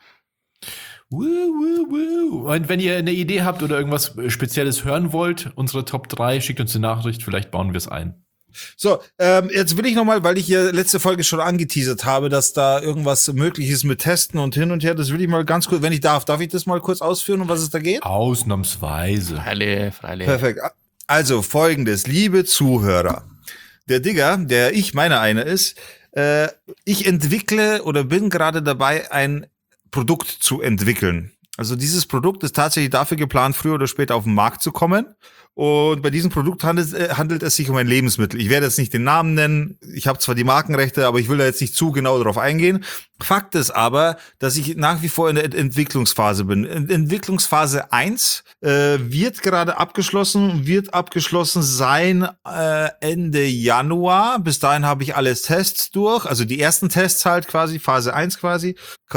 Und wenn ihr eine Idee habt oder irgendwas Spezielles hören wollt, unsere Top 3, schickt uns eine Nachricht, vielleicht bauen wir es ein. So, jetzt will ich nochmal, weil ich hier letzte Folge schon angeteasert habe, dass da irgendwas möglich ist mit Testen und hin und her, das will ich mal ganz kurz, wenn ich darf ich das mal kurz ausführen, um was es da geht? Ausnahmsweise. Freilich. Perfekt. Also folgendes, liebe Zuhörer. Der Digger, der meiner einer ist, ich entwickle oder bin gerade dabei, ein Produkt zu entwickeln. Also dieses Produkt ist tatsächlich dafür geplant, früher oder später auf den Markt zu kommen. Und bei diesem Produkt handelt es sich um ein Lebensmittel. Ich werde jetzt nicht den Namen nennen. Ich habe zwar die Markenrechte, aber ich will da jetzt nicht zu genau darauf eingehen. Fakt ist aber, dass ich nach wie vor in der Entwicklungsphase bin. Entwicklungsphase 1 wird gerade abgeschlossen, sein Ende Januar. Bis dahin habe ich alle Tests durch, also die ersten Tests halt quasi, Phase 1 quasi.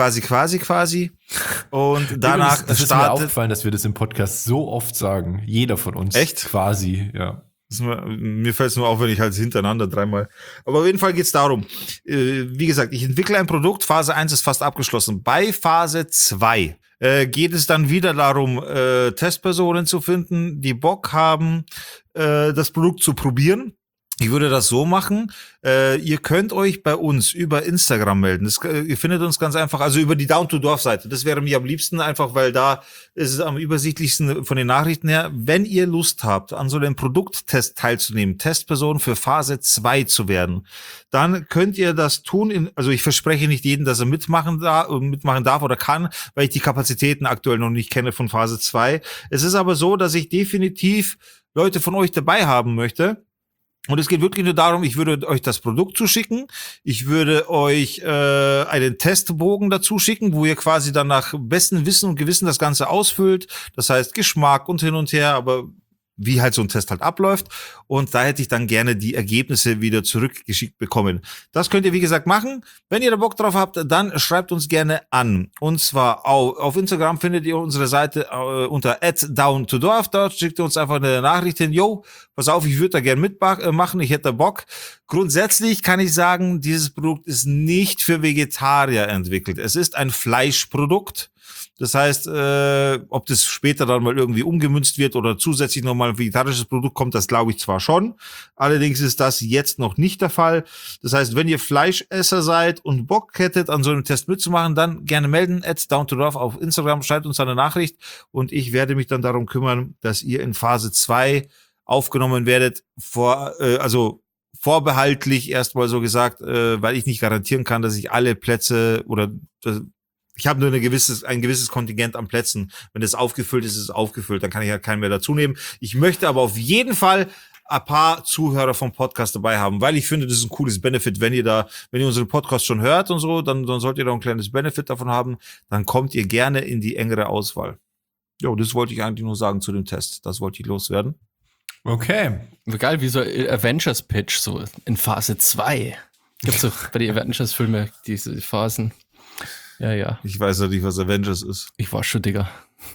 Und danach das ist mir aufgefallen, dass wir das im Podcast so oft sagen. Jeder von uns. Echt? Quasi, ja. Mir fällt es nur auf, wenn ich halt hintereinander dreimal. Aber auf jeden Fall geht's darum. Wie gesagt, ich entwickle ein Produkt. Phase 1 ist fast abgeschlossen. Bei Phase 2 geht es dann wieder darum, Testpersonen zu finden, die Bock haben, das Produkt zu probieren. Ich würde das so machen, ihr könnt euch bei uns über Instagram melden. Ihr findet uns ganz einfach, also über die Down-to-Dorf-Seite. Das wäre mir am liebsten einfach, weil da ist es am übersichtlichsten von den Nachrichten her. Wenn ihr Lust habt, an so einem Produkttest teilzunehmen, Testperson für Phase 2 zu werden, dann könnt ihr das tun. Also ich verspreche nicht jedem, dass er mitmachen darf oder kann, weil ich die Kapazitäten aktuell noch nicht kenne von Phase 2. Es ist aber so, dass ich definitiv Leute von euch dabei haben möchte. Und es geht wirklich nur darum, ich würde euch das Produkt zuschicken, ich würde euch einen Testbogen dazu schicken, wo ihr quasi dann nach bestem Wissen und Gewissen das Ganze ausfüllt. Das heißt Geschmack und hin und her, aber wie halt so ein Test halt abläuft. Und da hätte ich dann gerne die Ergebnisse wieder zurückgeschickt bekommen. Das könnt ihr, wie gesagt, machen. Wenn ihr da Bock drauf habt, dann schreibt uns gerne an. Und zwar auf Instagram findet ihr unsere Seite unter @downtodorf. Dort schickt ihr uns einfach eine Nachricht hin. Yo, pass auf, ich würde da gerne mitmachen. Ich hätte da Bock. Grundsätzlich kann ich sagen, dieses Produkt ist nicht für Vegetarier entwickelt. Es ist ein Fleischprodukt. Das heißt, ob das später dann mal irgendwie umgemünzt wird oder zusätzlich nochmal ein vegetarisches Produkt kommt, das glaube ich zwar schon. Allerdings ist das jetzt noch nicht der Fall. Das heißt, wenn ihr Fleischesser seid und Bock hättet, an so einem Test mitzumachen, dann gerne melden, @downtodorf auf Instagram, schreibt uns eine Nachricht und ich werde mich dann darum kümmern, dass ihr in Phase 2 aufgenommen werdet, also vorbehaltlich erstmal so gesagt, weil ich nicht garantieren kann, dass ich alle Plätze oder ich habe nur ein gewisses Kontingent an Plätzen. Wenn das aufgefüllt ist, ist es aufgefüllt. Dann kann ich halt keinen mehr dazu nehmen. Ich möchte aber auf jeden Fall ein paar Zuhörer vom Podcast dabei haben, weil ich finde, das ist ein cooles Benefit. Wenn ihr unseren Podcast schon hört und so, dann sollt ihr da ein kleines Benefit davon haben. Dann kommt ihr gerne in die engere Auswahl. Ja, das wollte ich eigentlich nur sagen zu dem Test. Das wollte ich loswerden. Okay. Geil, wie so Avengers-Pitch, so in Phase 2. Gibt's doch bei den Avengers-Filmen diese Phasen. Ja. Ich weiß ja nicht, was Avengers ist. Ich war schon, Digga.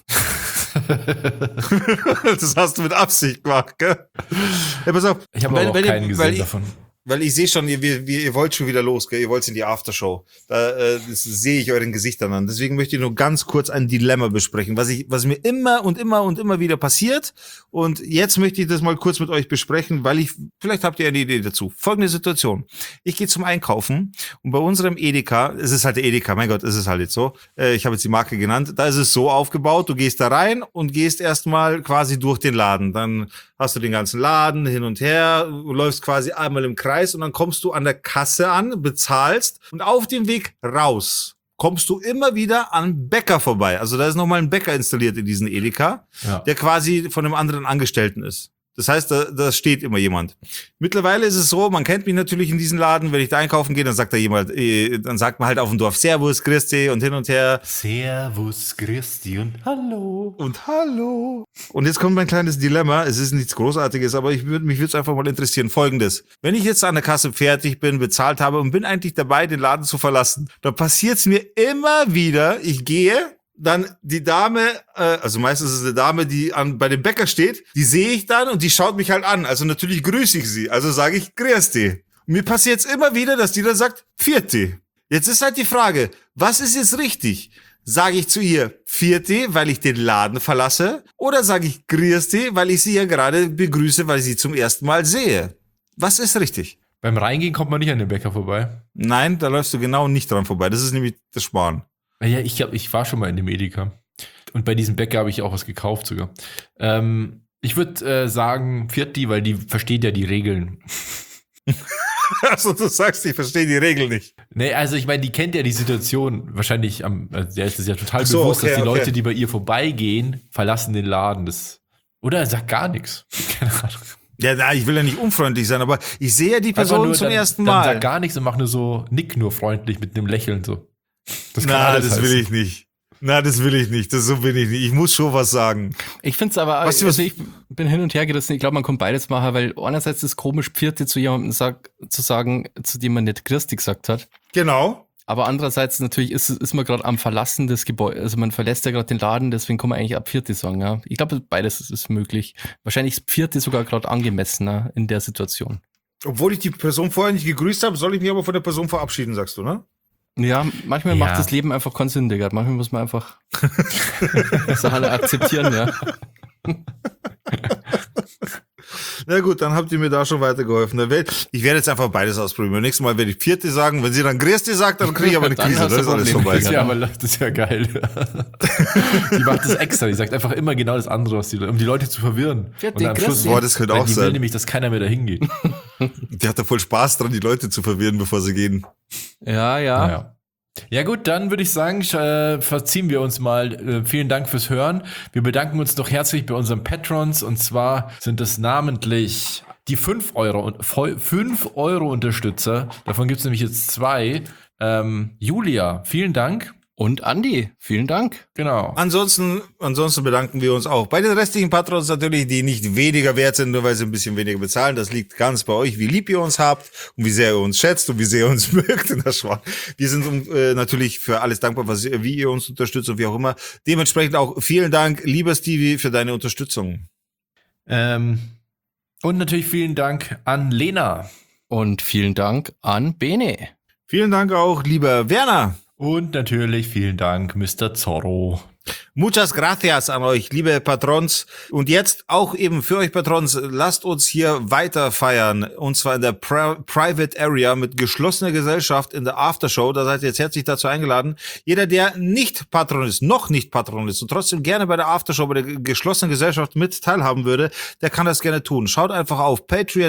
Das hast du mit Absicht gemacht, gell? Ja, pass auf. Ich habe aber auch keinen gesehen davon. Weil ich sehe schon, ihr wollt schon wieder los, gell? Ihr wollt in die Aftershow. Das sehe ich euren Gesichtern an. Deswegen möchte ich nur ganz kurz ein Dilemma besprechen, was mir immer wieder passiert. Und jetzt möchte ich das mal kurz mit euch besprechen, weil vielleicht habt ihr eine Idee dazu. Folgende Situation. Ich gehe zum Einkaufen und bei unserem Edeka, es ist halt der Edeka, mein Gott, es ist halt jetzt so. Ich habe jetzt die Marke genannt. Da ist es so aufgebaut, du gehst da rein und gehst erstmal quasi durch den Laden. Dann hast du den ganzen Laden hin und her, du läufst quasi einmal im Kreis und dann kommst du an der Kasse an, bezahlst und auf dem Weg raus kommst du immer wieder an Bäcker vorbei. Also da ist nochmal ein Bäcker installiert in diesen Edeka, der quasi von einem anderen Angestellten ist. Das heißt, da steht immer jemand. Mittlerweile ist es so, man kennt mich natürlich in diesem Laden, wenn ich da einkaufen gehe, dann sagt dann sagt man halt auf dem Dorf Servus, Christi und hin und her. Servus, Christi und Hallo. Und Hallo. Und jetzt kommt mein kleines Dilemma. Es ist nichts Großartiges, aber mich würde es einfach mal interessieren. Folgendes. Wenn ich jetzt an der Kasse fertig bin, bezahlt habe und bin eigentlich dabei, den Laden zu verlassen, dann passiert es mir immer wieder, ich gehe, dann die Dame, also meistens ist es eine Dame, die bei dem Bäcker steht, die sehe ich dann und die schaut mich halt an. Also natürlich grüße ich sie. Also sage ich Grüß dich. Und mir passiert es immer wieder, dass die dann sagt Vierte. Jetzt ist halt die Frage, was ist jetzt richtig? Sage ich zu ihr Vierte, weil ich den Laden verlasse? Oder sage ich Grüß dich, weil ich sie ja gerade begrüße, weil ich sie zum ersten Mal sehe? Was ist richtig? Beim Reingehen kommt man nicht an den Bäcker vorbei. Nein, da läufst du genau nicht dran vorbei. Das ist nämlich das Sparen. Ja, ich glaube, ich war schon mal in dem Edeka. Und bei diesem Bäcker habe ich auch was gekauft sogar. Ich würde sagen Vierti, weil die versteht ja die Regeln. Also du sagst, ich verstehe die Regeln nicht. Nee, also ich meine, die kennt ja die Situation. Wahrscheinlich, der ist es ja total bewusst, dass die Leute, die bei ihr vorbeigehen, verlassen den Laden. Oder er sagt gar nichts. Keine Ahnung. Ja, na, ich will ja nicht unfreundlich sein, aber ich sehe ja die Person zum ersten Dann Mal. sag gar nichts und mach nur so, nick nur freundlich mit einem Lächeln so. Das kann Na, alles das will heißen. ich nicht. Na, das will ich nicht. So bin ich nicht. Ich muss schon was sagen. Ich finde es aber, Weißt du, also ich bin hin und her gerissen. Ich glaube, man kann beides machen, weil einerseits ist es komisch, Pfiate zu jemandem zu sagen, zu dem man nicht Christi gesagt hat. Genau. Aber andererseits natürlich ist man gerade am Verlassen des Gebäudes, also man verlässt ja gerade den Laden, deswegen kann man eigentlich ab Pfiate sagen, ja. Ich glaube, beides ist möglich. Wahrscheinlich ist Pfiate sogar gerade angemessener in der Situation. Obwohl ich die Person vorher nicht gegrüßt habe, soll ich mich aber von der Person verabschieden, sagst du, ne? Ja, manchmal macht das Leben einfach keinen Sinn, Digga. Manchmal muss man einfach Sachen akzeptieren, ja. Na gut, dann habt ihr mir da schon weitergeholfen. Ich werde jetzt einfach beides ausprobieren. Beim nächsten Mal werde ich Pfiate sagen. Wenn sie dann Grüße sagt, dann kriege ich aber eine Dann Krise. hast du Das ist alles Probleme. vorbei. Ja, aber das ist ja geil. Die macht das extra. Die sagt einfach immer genau das andere, um die Leute zu verwirren. Vierte Und am Schluss, Christi. Boah, das könnte weil auch die will sein. nämlich, dass keiner mehr dahin geht. Die hat da voll Spaß dran, die Leute zu verwirren, bevor sie gehen. Ja. Naja. Ja gut, dann würde ich sagen, verziehen wir uns mal. Vielen Dank fürs Hören. Wir bedanken uns noch herzlich bei unseren Patrons. Und zwar sind es namentlich die 5 Euro Unterstützer. Davon gibt es nämlich jetzt 2. Julia, vielen Dank. Und Andi, vielen Dank. Genau. Ansonsten bedanken wir uns auch bei den restlichen Patrons natürlich, die nicht weniger wert sind, nur weil sie ein bisschen weniger bezahlen. Das liegt ganz bei euch, wie lieb ihr uns habt und wie sehr ihr uns schätzt und wie sehr ihr uns mögt. Wir sind natürlich für alles dankbar, wie ihr uns unterstützt und wie auch immer. Dementsprechend auch vielen Dank, lieber Stevie, für deine Unterstützung. Und natürlich vielen Dank an Lena. Und vielen Dank an Bene. Vielen Dank auch, lieber Werner. Und natürlich vielen Dank, Mr. Zorro. Muchas gracias an euch, liebe Patrons. Und jetzt auch eben für euch Patrons, lasst uns hier weiter feiern. Und zwar in der Private Area mit geschlossener Gesellschaft in der Aftershow. Da seid ihr jetzt herzlich dazu eingeladen. Jeder, der nicht Patron ist, noch nicht Patron ist und trotzdem gerne bei der Aftershow, bei der geschlossenen Gesellschaft mit teilhaben würde, der kann das gerne tun. Schaut einfach auf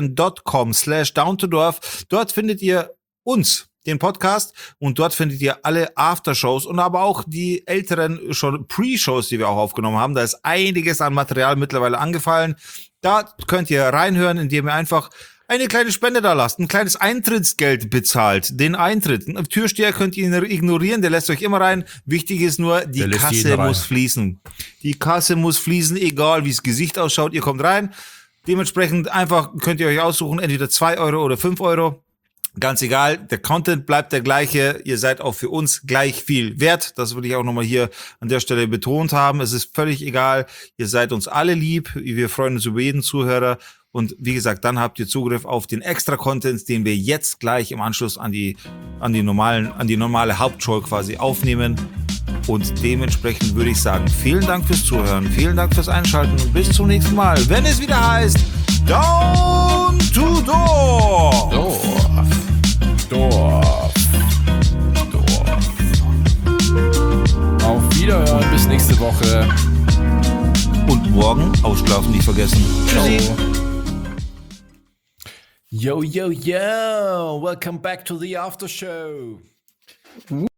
patreon.com/downtodorf. Dort findet ihr uns, den Podcast, und dort findet ihr alle Aftershows und aber auch die älteren schon Pre-Shows, die wir auch aufgenommen haben. Da ist einiges an Material mittlerweile angefallen. Da könnt ihr reinhören, indem ihr einfach eine kleine Spende da lasst, ein kleines Eintrittsgeld bezahlt, den Eintritt. Ein Türsteher könnt ihr ignorieren, der lässt euch immer rein. Wichtig ist nur, die Kasse muss fließen. Die Kasse muss fließen, egal wie das Gesicht ausschaut, ihr kommt rein. Dementsprechend einfach könnt ihr euch aussuchen, entweder 2 Euro oder 5 Euro. Ganz egal, der Content bleibt der gleiche. Ihr seid auch für uns gleich viel wert. Das will ich auch nochmal hier an der Stelle betont haben. Es ist völlig egal. Ihr seid uns alle lieb. Wir freuen uns über jeden Zuhörer. Und wie gesagt, dann habt ihr Zugriff auf den extra Content, den wir jetzt gleich im Anschluss an die normale Hauptshow quasi aufnehmen. Und dementsprechend würde ich sagen, vielen Dank fürs Zuhören. Vielen Dank fürs Einschalten und bis zum nächsten Mal, wenn es wieder heißt Down to Dorf. Dorf. Auf Wiederhören, bis nächste Woche. Und morgen ausschlafen nicht vergessen. Tschüssi. Yo, yo, yo. Welcome back to the after show.